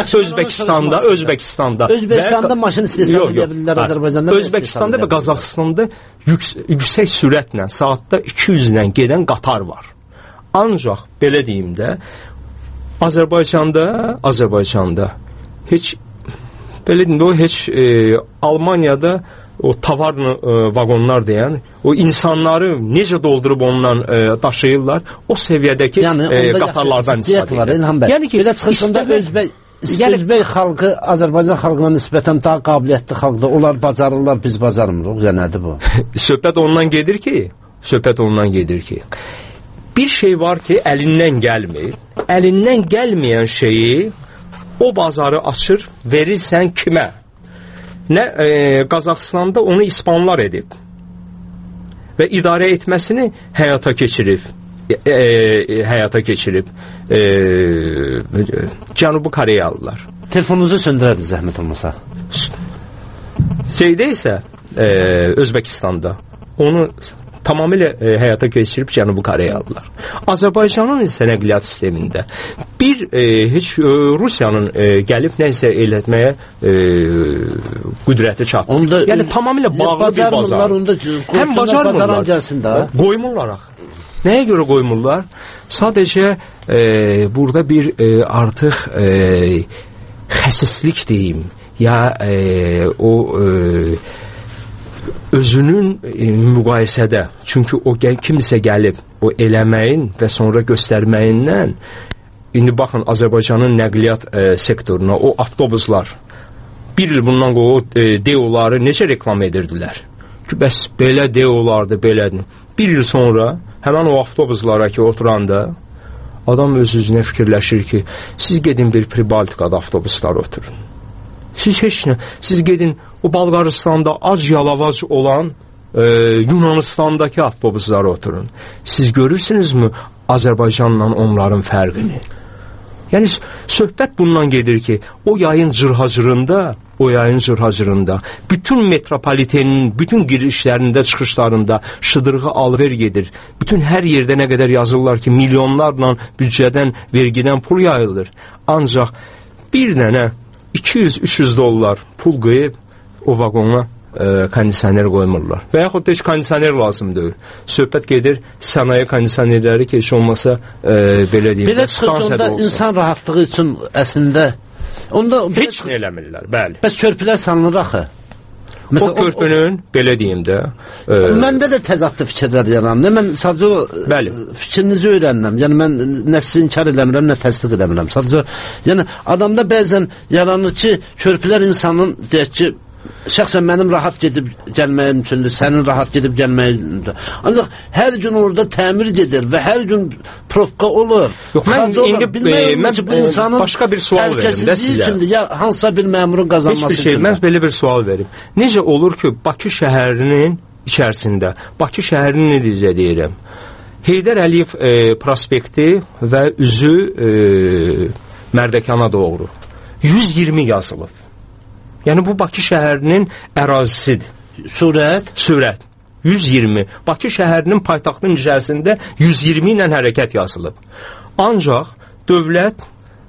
maşın istehsal edə bilirlər, Azərbaycanda Özbəkistanda və Qazaxıstanda yüksək sürətlə, saatda 200-lə gedən qatar var. Ancaq, belə deyim də, Azərbaycanda heç, belə deyim də, heç Almaniyada o tavarlı vaqonlar deyən, o insanları necə doldurub ondan daşıyırlar, o səviyyədəki qatarlardan istifadə edir. Yəni ki, belə çıxışında Özbək xalqı Azərbaycan xalqına nisbətən daha qabiliyyətli xalqdır. Onlar bacarırlar, biz bacarmırıq. Ya nədir bu? Söhbət ondan gedir ki, bir şey var ki, əlindən gəlmir. Əlindən gəlməyən şeyi o bazarı açır, verirsən kimə? Qazaxıstanda onu İspanlar edib. və idarə etməsini həyata keçirib. Cənubi Koreyalılar. Telefonunuzu söndürərdi zəhmət olmasa. Şeydə isə Özbəkistanda onu tamamilə həyata keçirib Cənubi Koreyalılar. Azərbaycanın isə nəqliyyat sistemində heç Rusiyanın gəlib nəsə elətməyə qüdrəti çatmır. Yəni tamamilə bağlı bir bazar. Həm bacarmırlar, qoymurlar axı. Nəyə görə qoymurlar? Sadəcə burada bir artıq xəsislik deyim, ya o özünün müqayisədə, çünki o kimsə gəlib o eləməyin və sonra göstərməyindən, indi baxın Azərbaycanın nəqliyyat sektoruna, o avtobuslar bir il bundan o deoları necə reklam edirdilər ki, bəs belə deolardı, belədir. Bir il sonra həmən o avtobuslara ki oturanda adam öz-özünə fikirləşir ki, siz gedin bir Pribaltikada avtobuslar oturun. Siz heç nə, siz gedin o Balqaristanda ac-yalavac olan Yunanistandakı avtobuslara oturun. Siz görürsünüzmü Azərbaycanla onların fərqini? Yəni söhbət bundan gedir ki, o yayın cırhacırında bütün metropolitenin bütün girişlərində, çıxışlarında şıdırğı alver gedir. Bütün hər yerdə nə qədər yazırlar ki, milyonlarla büdcədən, vergidən pul yayılır. Ancaq bir dənə 200-300 dollar pul qoyub o vaqona kondisioner qoymurlar. Və yaxud da heç kondisioner lazım deyil. Söhbət gedir sənaye kondisionerləri ki, heç olmasa belə deyim. Belə çıxıcında insan rahatlığı üçün əslində heç nə eləmirlər, bəli. Bəs körpülər salınır axı. O körpünün, belə deyim də... Məndə də təzadlı fikirlər yaranır. Mən sadəcə fikrinizi öyrənirəm. Yəni, mən nə sizi inkar eləmirəm, nə təsdiq eləmirəm. Sadəcə, yəni, adamda bəzən yaranır ki, körpülər insanın, deyək ki, şəxsən mənim rahat gedib gəlməyim üçündür, sənin rahat gedib gəlməyimdir. Ancaq hər gün orada təmir gedir və hər gün probka olur. Yox, mən başqa bir sual verim də sizə. Ya hansısa bir məmurun qazanması üçün. Heç bir şey, mən belə bir sual verim. Necə olur ki, Bakı şəhərinin içərisində, Bakı şəhərinin necə deyirəm, Heydər Əliyev prospekti və üzü Mərdəkana doğru 120 yazılıb. Yəni, bu Bakı şəhərinin ərazisidir. Sürət. 120. Bakı şəhərinin paytaxtın içərisində 120 ilə hərəkət yazılıb. Ancaq dövlət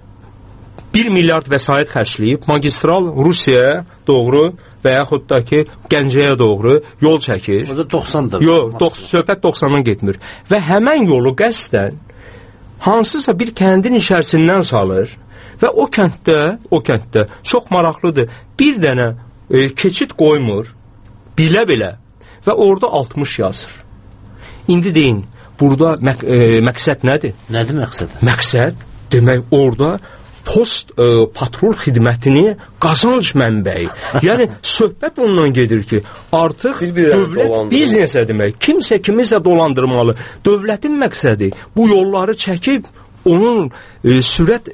1 milyard vəsait xərcləyib, magistral Rusiyaya doğru və yaxud da ki, Gəncəyə doğru yol çəkir. Burada 90-dır. Yox, söhbət 90-dan getmir. Və həmən yolu qəsdən hansısa bir kəndin içərisindən salır. Və o kənddə çox maraqlıdır, bir dənə keçid qoymur, bilə-bilə və orada 60 yazır. İndi deyin, burada məqsəd nədir? Nədir məqsəd? Məqsəd, demək, orada post patrol xidmətini qazanc mənbəyi. Yəni, söhbət ondan gedir ki, artıq dövlət biznesə demək, kimsə kimisə dolandırmalı. Dövlətin məqsədi bu yolları çəkib, onun sürət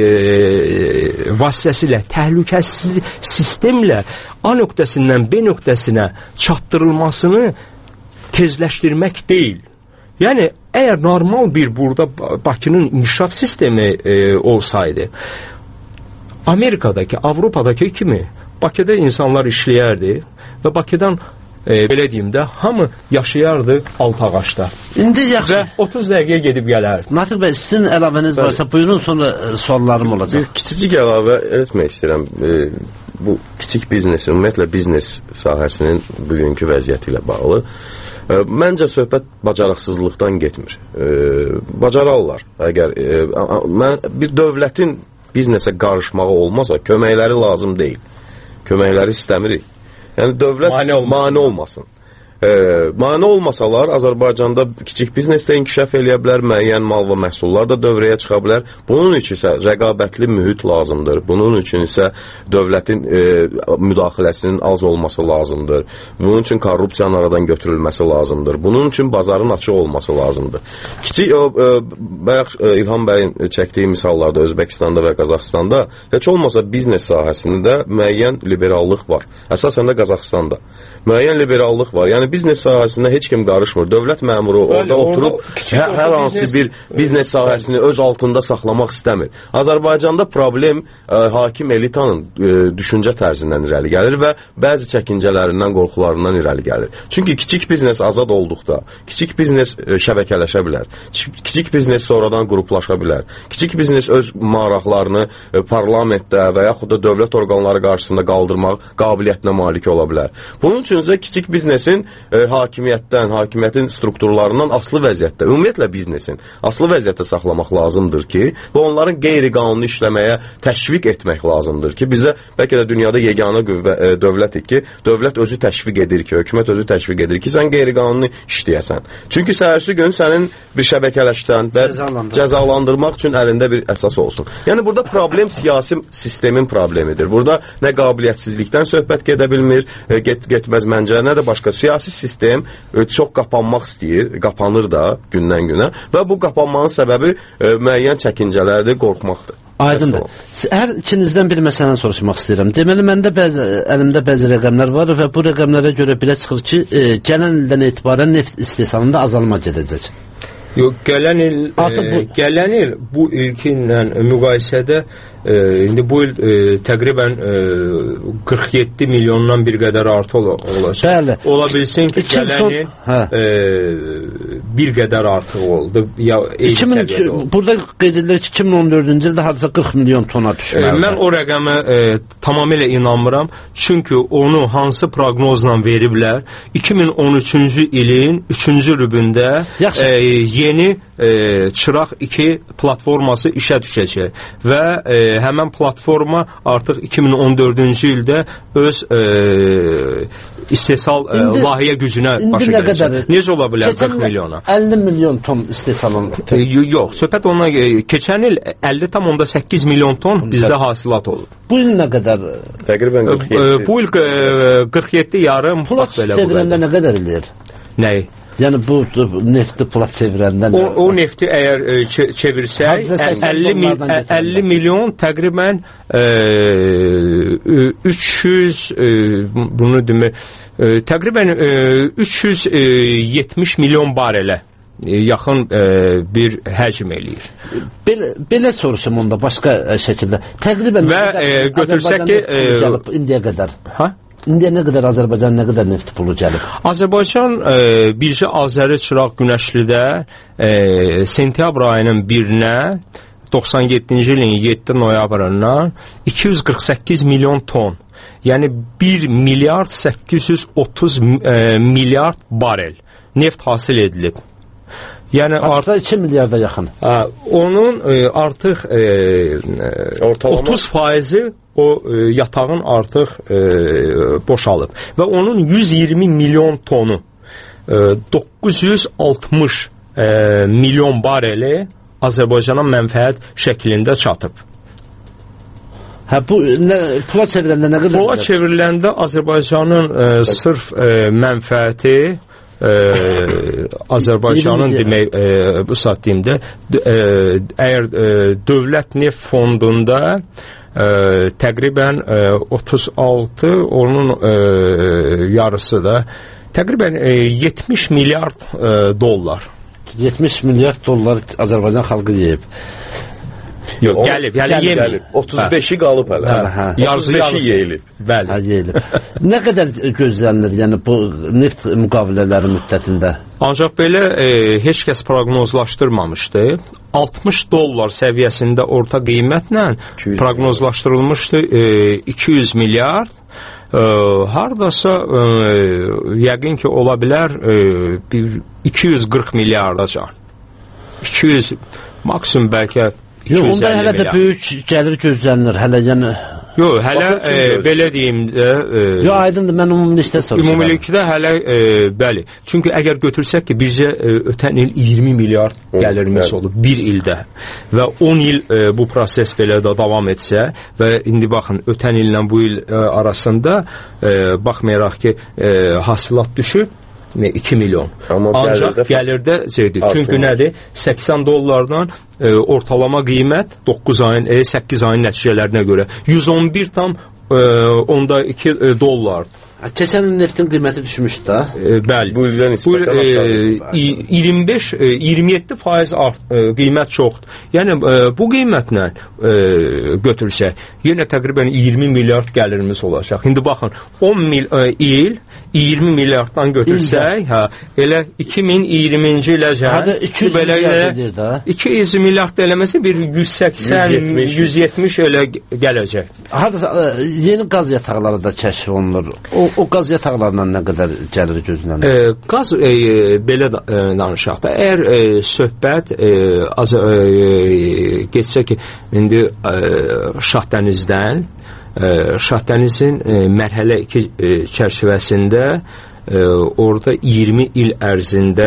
vasitəsilə, təhlükəsiz sistemlə A nöqtəsindən B nöqtəsinə çatdırılmasını tezləşdirmək deyil. Yəni, əgər normal bir burada Bakının inkişaf sistemi olsaydı, Amerikadakı, Avropadakı kimi Bakıda insanlar işləyərdi və Bakıdan belə deyim də, hamı yaşayardı alt ağaçda. İndi yaxşı. Və 30 dəqiqəyə gedib gələrdi. Natiq bəy, sizin əlavəniz varsa, buyurun, sonra suallarım olacaq. Bir kiçicik əlavə etmək istəyirəm. Bu kiçik biznes, ümumiyyətlə biznes sahəsinin bugünkü vəziyyəti ilə bağlı. Məncə söhbət bacarıqsızlıqdan getmir. Bacararlar. Əgər bir dövlətin biznesə qarışmağı olmasa, köməkləri lazım deyil. Köməkləri istəmirik. Yəni dövlət mane olmasın. Mane olmasalar Azərbaycanda kiçik biznesdə inkişaf eləyə bilər, müəyyən mal və məhsullar da dövrəyə çıxa bilər. Bunun üçün isə rəqabətli mühit lazımdır. Bunun üçün isə dövlətin müdaxiləsinin az olması lazımdır. Bunun üçün korrupsiyanın aradan götürülməsi lazımdır. Bunun üçün bazarın açıq olması lazımdır. Kiçik bayaq İlham bəyin çəkdiyi misallarda Özbəkistanda və Qazaxstanda heç olmasa biznes sahəsində müəyyən liberallıq var. Əsasən də Qazaxstanda müəyyən liberallıq var. Yəni biznes sahəsində heç kim qarışmır. Dövlət məmuru orada oturub hər hansı bir biznes sahəsini öz altında saxlamaq istəmir. Azərbaycanda problem hakim elitanın düşüncə tərzindən irəli gəlir və bəzi çəkincələrindən, qorxularından irəli gəlir. Çünki kiçik biznes azad olduqda, kiçik biznes şəbəkələşə bilər. Kiçik biznes sonradan qruplaşa bilər. Kiçik biznes öz maraqlarını parlamentdə və yaxud da dövlət orqanları qarşısında qaldırmaq qabiliyyətinə malik ola bilər. Bunun üçün isə kiçik biznesin hakimiyyətin strukturlarından asılı vəziyyətdə, ümumiyyətlə biznesin asılı vəziyyətdə saxlamaq lazımdır ki, və onların qeyri-qanuni işləməyə təşviq etmək lazımdır ki, bizə bəlkə də dünyada yeganə dövlətik ki, dövlət özü təşviq edir ki, hökumət özü təşviq edir ki, sən qeyri-qanuni işləyəsən. Çünki səhərsi gün sənin bir şəbəkələşdən və cəzalandırmaq üçün əlində bir əsas olsun. Yəni, burada problem siyasi sistemin problemidir. Burada nə qabiliyyətsizlikdən söhbət gedə bilmir, getməz məncə, nə də başqa. Siyasi sistem çox qapanmaq istəyir, qapanır da gündən-günə və bu qapanmanın səbəbi müəyyən çəkincələrdir, qorxmaqdır. Aydındır. Hər ikinizdən bir məsələni soruşmaq istəyirəm. Deməli, məndə əlimdə bəzi rəqəmlər var və bu rəqəmlərə görə belə çıxır ki, gələn ildən etibarən neft istehsalında azalma gedəcək. Yox, gələn il bu ilkinlə müqayisədə indi bu il təqribən 47 milyondan bir qədər artı olacaq. Bəli. Ola bilsin ki, gələn il bir qədər artıq oldu. Ya, burada qeyd edilir ki, 2014-cü ildə hardasa 40 milyon tona düşməlidir. Mən o rəqəmə tamamilə inanmıram. Çünki onu hansı proqnozla veriblər? 2013-cü ilin 3-cü rübündə yeni Çıraq 2 platforması işə düşəcək və həmən platforma artıq 2014-cü ildə öz istehsal layihə gücünə başa gələcək. Necə ola bilər 40 milyona? 50 milyon ton istehsal olunur. Yox, söhbət ona keçən il 50,8 milyon ton bizdə hasilat olur. Bu il nə qədər? Təqribən 47. Bu il 47 yarım. Plat çevirəndə nə qədər eləyir? Nəyi? Yəni bu nefti plat çevirəndə o nefti əgər çevirsək 50 milyon təqribən 300 bunu demək təqribən 370 milyon barelə yaxın bir həcm eləyir. Belə soruşum onda başqa şəkildə. Təqribən və götürsək ki indiyə qədər. İndiyə nə qədər Azərbaycan, nə qədər neft pulu gəlib? Azərbaycan bircə Azəri Çıraq Günəşlidə sentyabr ayının 1-nə 97-ci ilin 7 noyabrından 248 milyon ton, yəni 1 milyard 830 milyard barel neft hasil edilib. Yəni artıq 2 milyarda yaxın. Onun artıq 30% o yatağın artıq boşalıb və onun 120 milyon tonu 960 milyon bareli Azərbaycana mənfəət şəklində çatıb. Bu pula çevriləndə nə qədər? Pula çevriləndə Azərbaycanın sırf mənfəəti Azərbaycanın demək bu saat deyimdə əgər dövlət neft fondunda təqribən 36 onun yarısı da təqribən 70 milyard dollar. 70 milyard dollar Azərbaycan xalqı yeyib. Yox, gəlib, yemir. 35-i qalıb hələ. Yarısı yeyilib. Bəli. Yeyilib. Nə qədər gözlənilir, yəni bu neft müqavilələri müddətində? Ancaq belə heç kəs proqnozlaşdırmamışdı. 60 dollar səviyyəsində orta qiymətlə proqnozlaşdırılmışdı 200 milyard. Hardasa yəqin ki ola bilər 240 milyardacan. 200 maksimum bəlkə 250 milyard. Onda hələ də böyük gəlir gözlənilir. Hələ yəni yox, hələ belə deyim də aydındır, mən ümumilikdə soruşuram. Ümumilikdə hələ bəli. Çünki əgər götürsək ki, bizcə ötən il 20 milyard gəlirimiz olub bir ildə və 10 il bu proses belə də davam etsə və indi baxın, ötən illə bu il arasında baxmayaraq ki, hasilat düşüb 2 milyon. Ancaq gəlirdə şeydir. Çünki nədir? 80 dollardan ortalama qiymət 8 ayın nəticələrinə görə 111,2 dollar Keçən il neftin qiyməti düşmüşdü da. Bəli. Bu ildən nisbətən aşağı. 25-27% qiymət çoxdur. Yəni bu qiymətlə götürsək, yenə təqribən 20 milyard gəlirimiz olacaq. İndi baxın, 10 il 20 milyarddan götürsək, elə 2020-ci iləcən 200 milyard edir də. 200 milyard eləməsə bir 180-170 elə gələcək. Harada yeni qaz yataqları da kəşf olunur. O qaz yataqlarından nə qədər gəlir gözlənir? Qaz belə danışaq da, əgər söhbət geçsə ki, indi Şahdənizdən, Şahdənizin mərhələ 2 çərçivəsində orada 20 il ərzində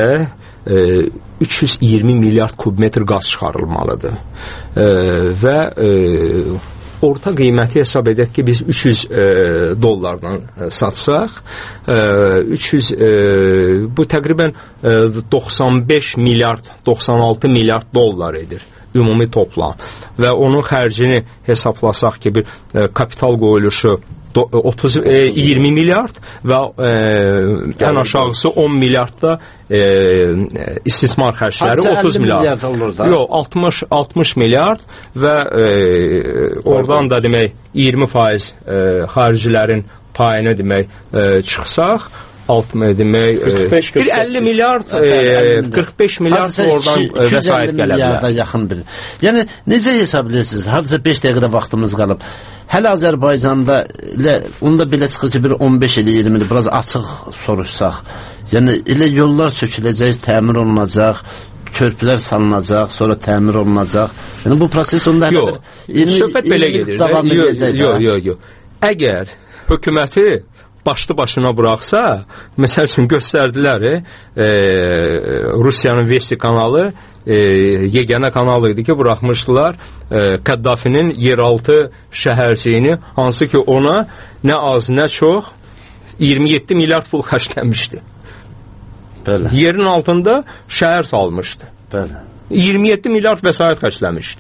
320 milyard kubmetr qaz çıxarılmalıdır. Və orta qiyməti hesab edək ki, biz 300 dollardan satsaq, 300 bu təqribən 95 milyard, 96 milyard dollar edir ümumi toplam. Və onun xərcini hesablasaq ki, bir kapital qoyuluşu 20 milyard və ən aşağısı 10 milyardda istismar xərcləri 30 milyard olur da. Yox, 60 milyard və oradan da demək 20% xaricilərin payını demək çıxsaq, 60 demək 50 milyard 45 milyard oradan vəsait gələ bilər. Yaxın bir. Yəni necə hesab edirsiniz? Hardasa 5 dəqiqədə vaxtımız qalıb. Hələ Azərbaycanda onda belə çıxır ki, bir 15 il, 20 il biraz açıq soruşsaq. Yəni elə yollar söküləcək, təmir olunacaq, körpülər salınacaq, sonra təmir olunacaq. Yəni bu proses onda söhbət belə gedir. Yox. Əgər hökuməti başlı başına buraxsa, məsəl üçün göstərdilər, Rusiyanın Vesti kanalı yeganə kanal idi ki, buraxmışdılar Qəddafinin yeraltı şəhərciyini, hansı ki ona nə az, nə çox 27 milyard pul xərclənmişdi. Yerin altında şəhər salmışdı. 27 milyard vəsait xərclənmişdi.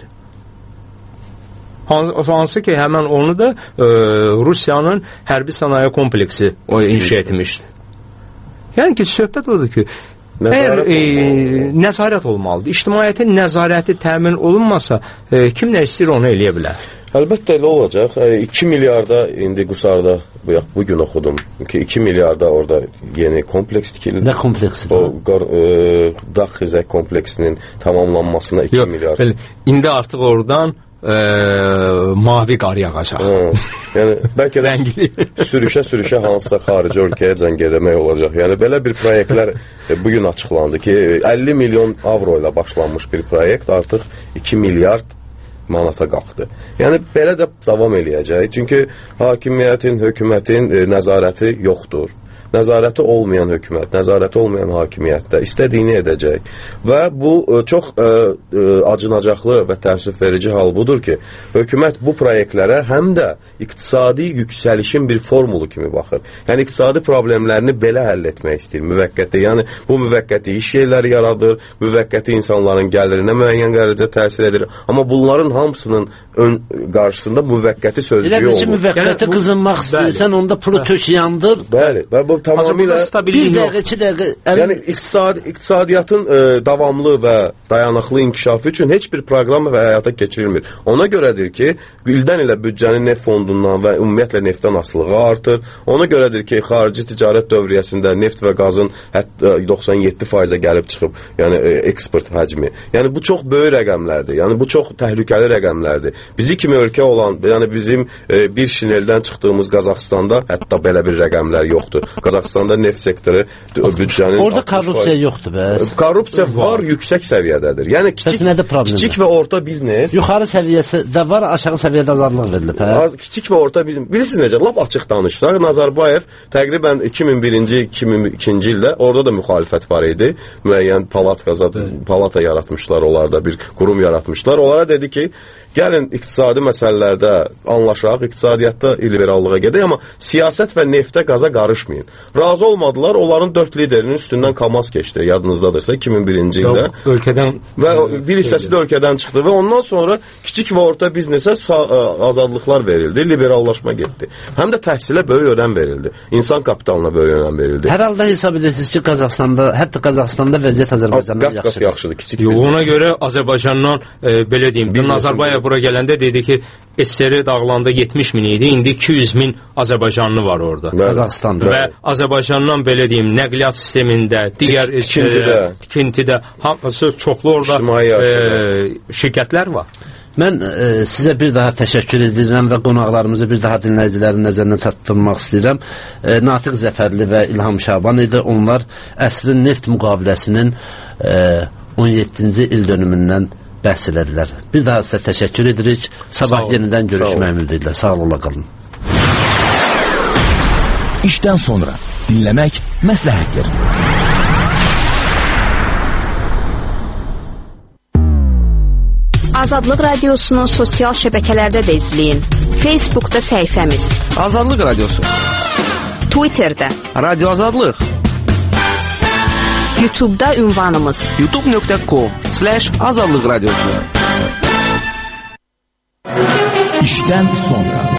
Hansı ki, həmən onu da Rusiyanın hərbi sənaye kompleksi inşa etmişdi. Yəni ki, söhbət odur ki, nəzarət olmalıdır. İctimaiyyətin nəzarəti təmin olunmasa, kim nə istəyir onu eləyə bilər. Əlbəttə elə olacaq. 2 milyarda indi Qusarda bugün oxudum ki, 2 milyarda orada yeni kompleks tikilir. Nə kompleksidir? O dağ xizək kompleksinin tamamlanmasına 2 milyard. İndi artıq oradan mavi qar yağacaq. Yəni bəlkə də sürüşə hansısa xarici ölkəyə zəng eləmək olacaq. Yəni belə bir proyektlər bugün açıqlandı ki, 50 milyon avro ilə başlanmış bir proyekt artıq 2 milyard manata qalxdı. Yəni belə də davam eləyəcək. Çünki hakimiyyətin, hökumətin nəzarəti yoxdur. Nəzarəti olmayan hökumət, nəzarəti olmayan hakimiyyətdə istədiyini edəcək. Və bu çox acınacaqlı və təəssüf verici hal budur ki, hökumət bu proyektlərə həm də iqtisadi yüksəlişin bir formulu kimi baxır. Yəni iqtisadi problemlərini belə həll etmək istəyir, müvəqqəti. Yəni bu müvəqqəti iş yerləri yaradır, müvəqqəti insanların gəlirinə müəyyən dərəcədə təsir edir. Amma bunların hamısının qarşısında müvəqqəti sözcüyü olur. Elə bir ki, müvəqqəti qızınmaq istəyirsən, onda pulu tök yandır. Bəli, və bu tamamilə bir dəqiqə, 2 dəqiqə. Yəni iqtisadiyyatın davamlı və dayanıqlı inkişafı üçün heç bir proqram və həyata keçirilmir. Ona görədir ki, ildən ilə büdcənin neft fondundan və ümumiyyətlə neftdən asılılığı artır. Ona görədir ki, xarici ticarət dövriyyəsində neft və qazın hətta 97%-ə gəlib çıxıb, yəni eksport həcmi. Yəni bu çox böyük rəqəmlərdir. Yəni bu çox təhlükəli rəqəmlərdir. Bizi kimi ölkə olan, yəni bizim bir şineldən çıxdığımız Qazaxstanda hətta belə bir rəqəmlər yoxdur. Qazaxstanda neft sektoru büdcənin... Orada korrupsiya yoxdur bəs. Korrupsiya var, yüksək səviyyədədir. Yəni kiçik və orta biznes... Yuxarı səviyyədə var, aşağı səviyyədə azadlıq verilib. Kiçik və orta biznes... Bilirsiniz necə? Lap açıq danışsaq, Nazarbayev təqribən 2001-2002-ci ildə orada da müxalifət var idi. Müəyyən palata yaratmışlar, onlarda bir qurum yaratmışlar. Onlara dedi ki, gəlin iqtisadi məsələlərdə anlaşaq, iqtisadiyyatda liberallığa gedək, amma siyasət və neftə, qaza qarışmayın. razı olmadılar. Onların 4 liderinin üstündən KAMAZ keçdi. Yadınızdadırsa 2001-ci ildə. Ölkədən və bir hissəsi də ölkədən çıxdı və ondan sonra kiçik və orta biznesə azadlıqlar verildi, liberallaşma getdi. Həm də təhsilə böyük önəm verildi. İnsan kapitalına böyük önəm verildi. Hər halda hesab edirsiniz ki, Qazaxstanda, hətta Qazaxstanda vəziyyət Azərbaycandan yaxşıdır. Kiçik biznes. Ona görə Azərbaycandan belə deyim, Nazarbayev bura gələndə dedi ki, SSR dağılanda 70 min idi, indi 200 min Azərbaycanlı var orada. Qazaxstanda. Və Azərbaycandan belə deyim, nəqliyyat sistemində, digər tikintidə hamısı çoxlu orada şirkətlər var. Mən sizə bir daha təşəkkür edirəm və qonaqlarımızı bir daha dinləyicilərin nəzərinə çatdırmaq istəyirəm. Natiq Zəfərli və İlham Şaban idi. Onlar əsrin neft müqaviləsinin 17-ci il dönümündən bəhs elədilər. Bir daha sizə təşəkkür edirik. Sabah yenidən görüşmək ümidi ilə. Sağ olun, qalın. İşdən sonra dinləmək məsləhətdir. Azadlıq Radiosunu sosial şəbəkələrdə də izləyin. Facebookda səhifəmiz Azadlıq Radiosu, Twitterdə Radio Azadlıq, YouTube'da ünvanımız youtube.com/azadlıq radiosu. İşdən sonra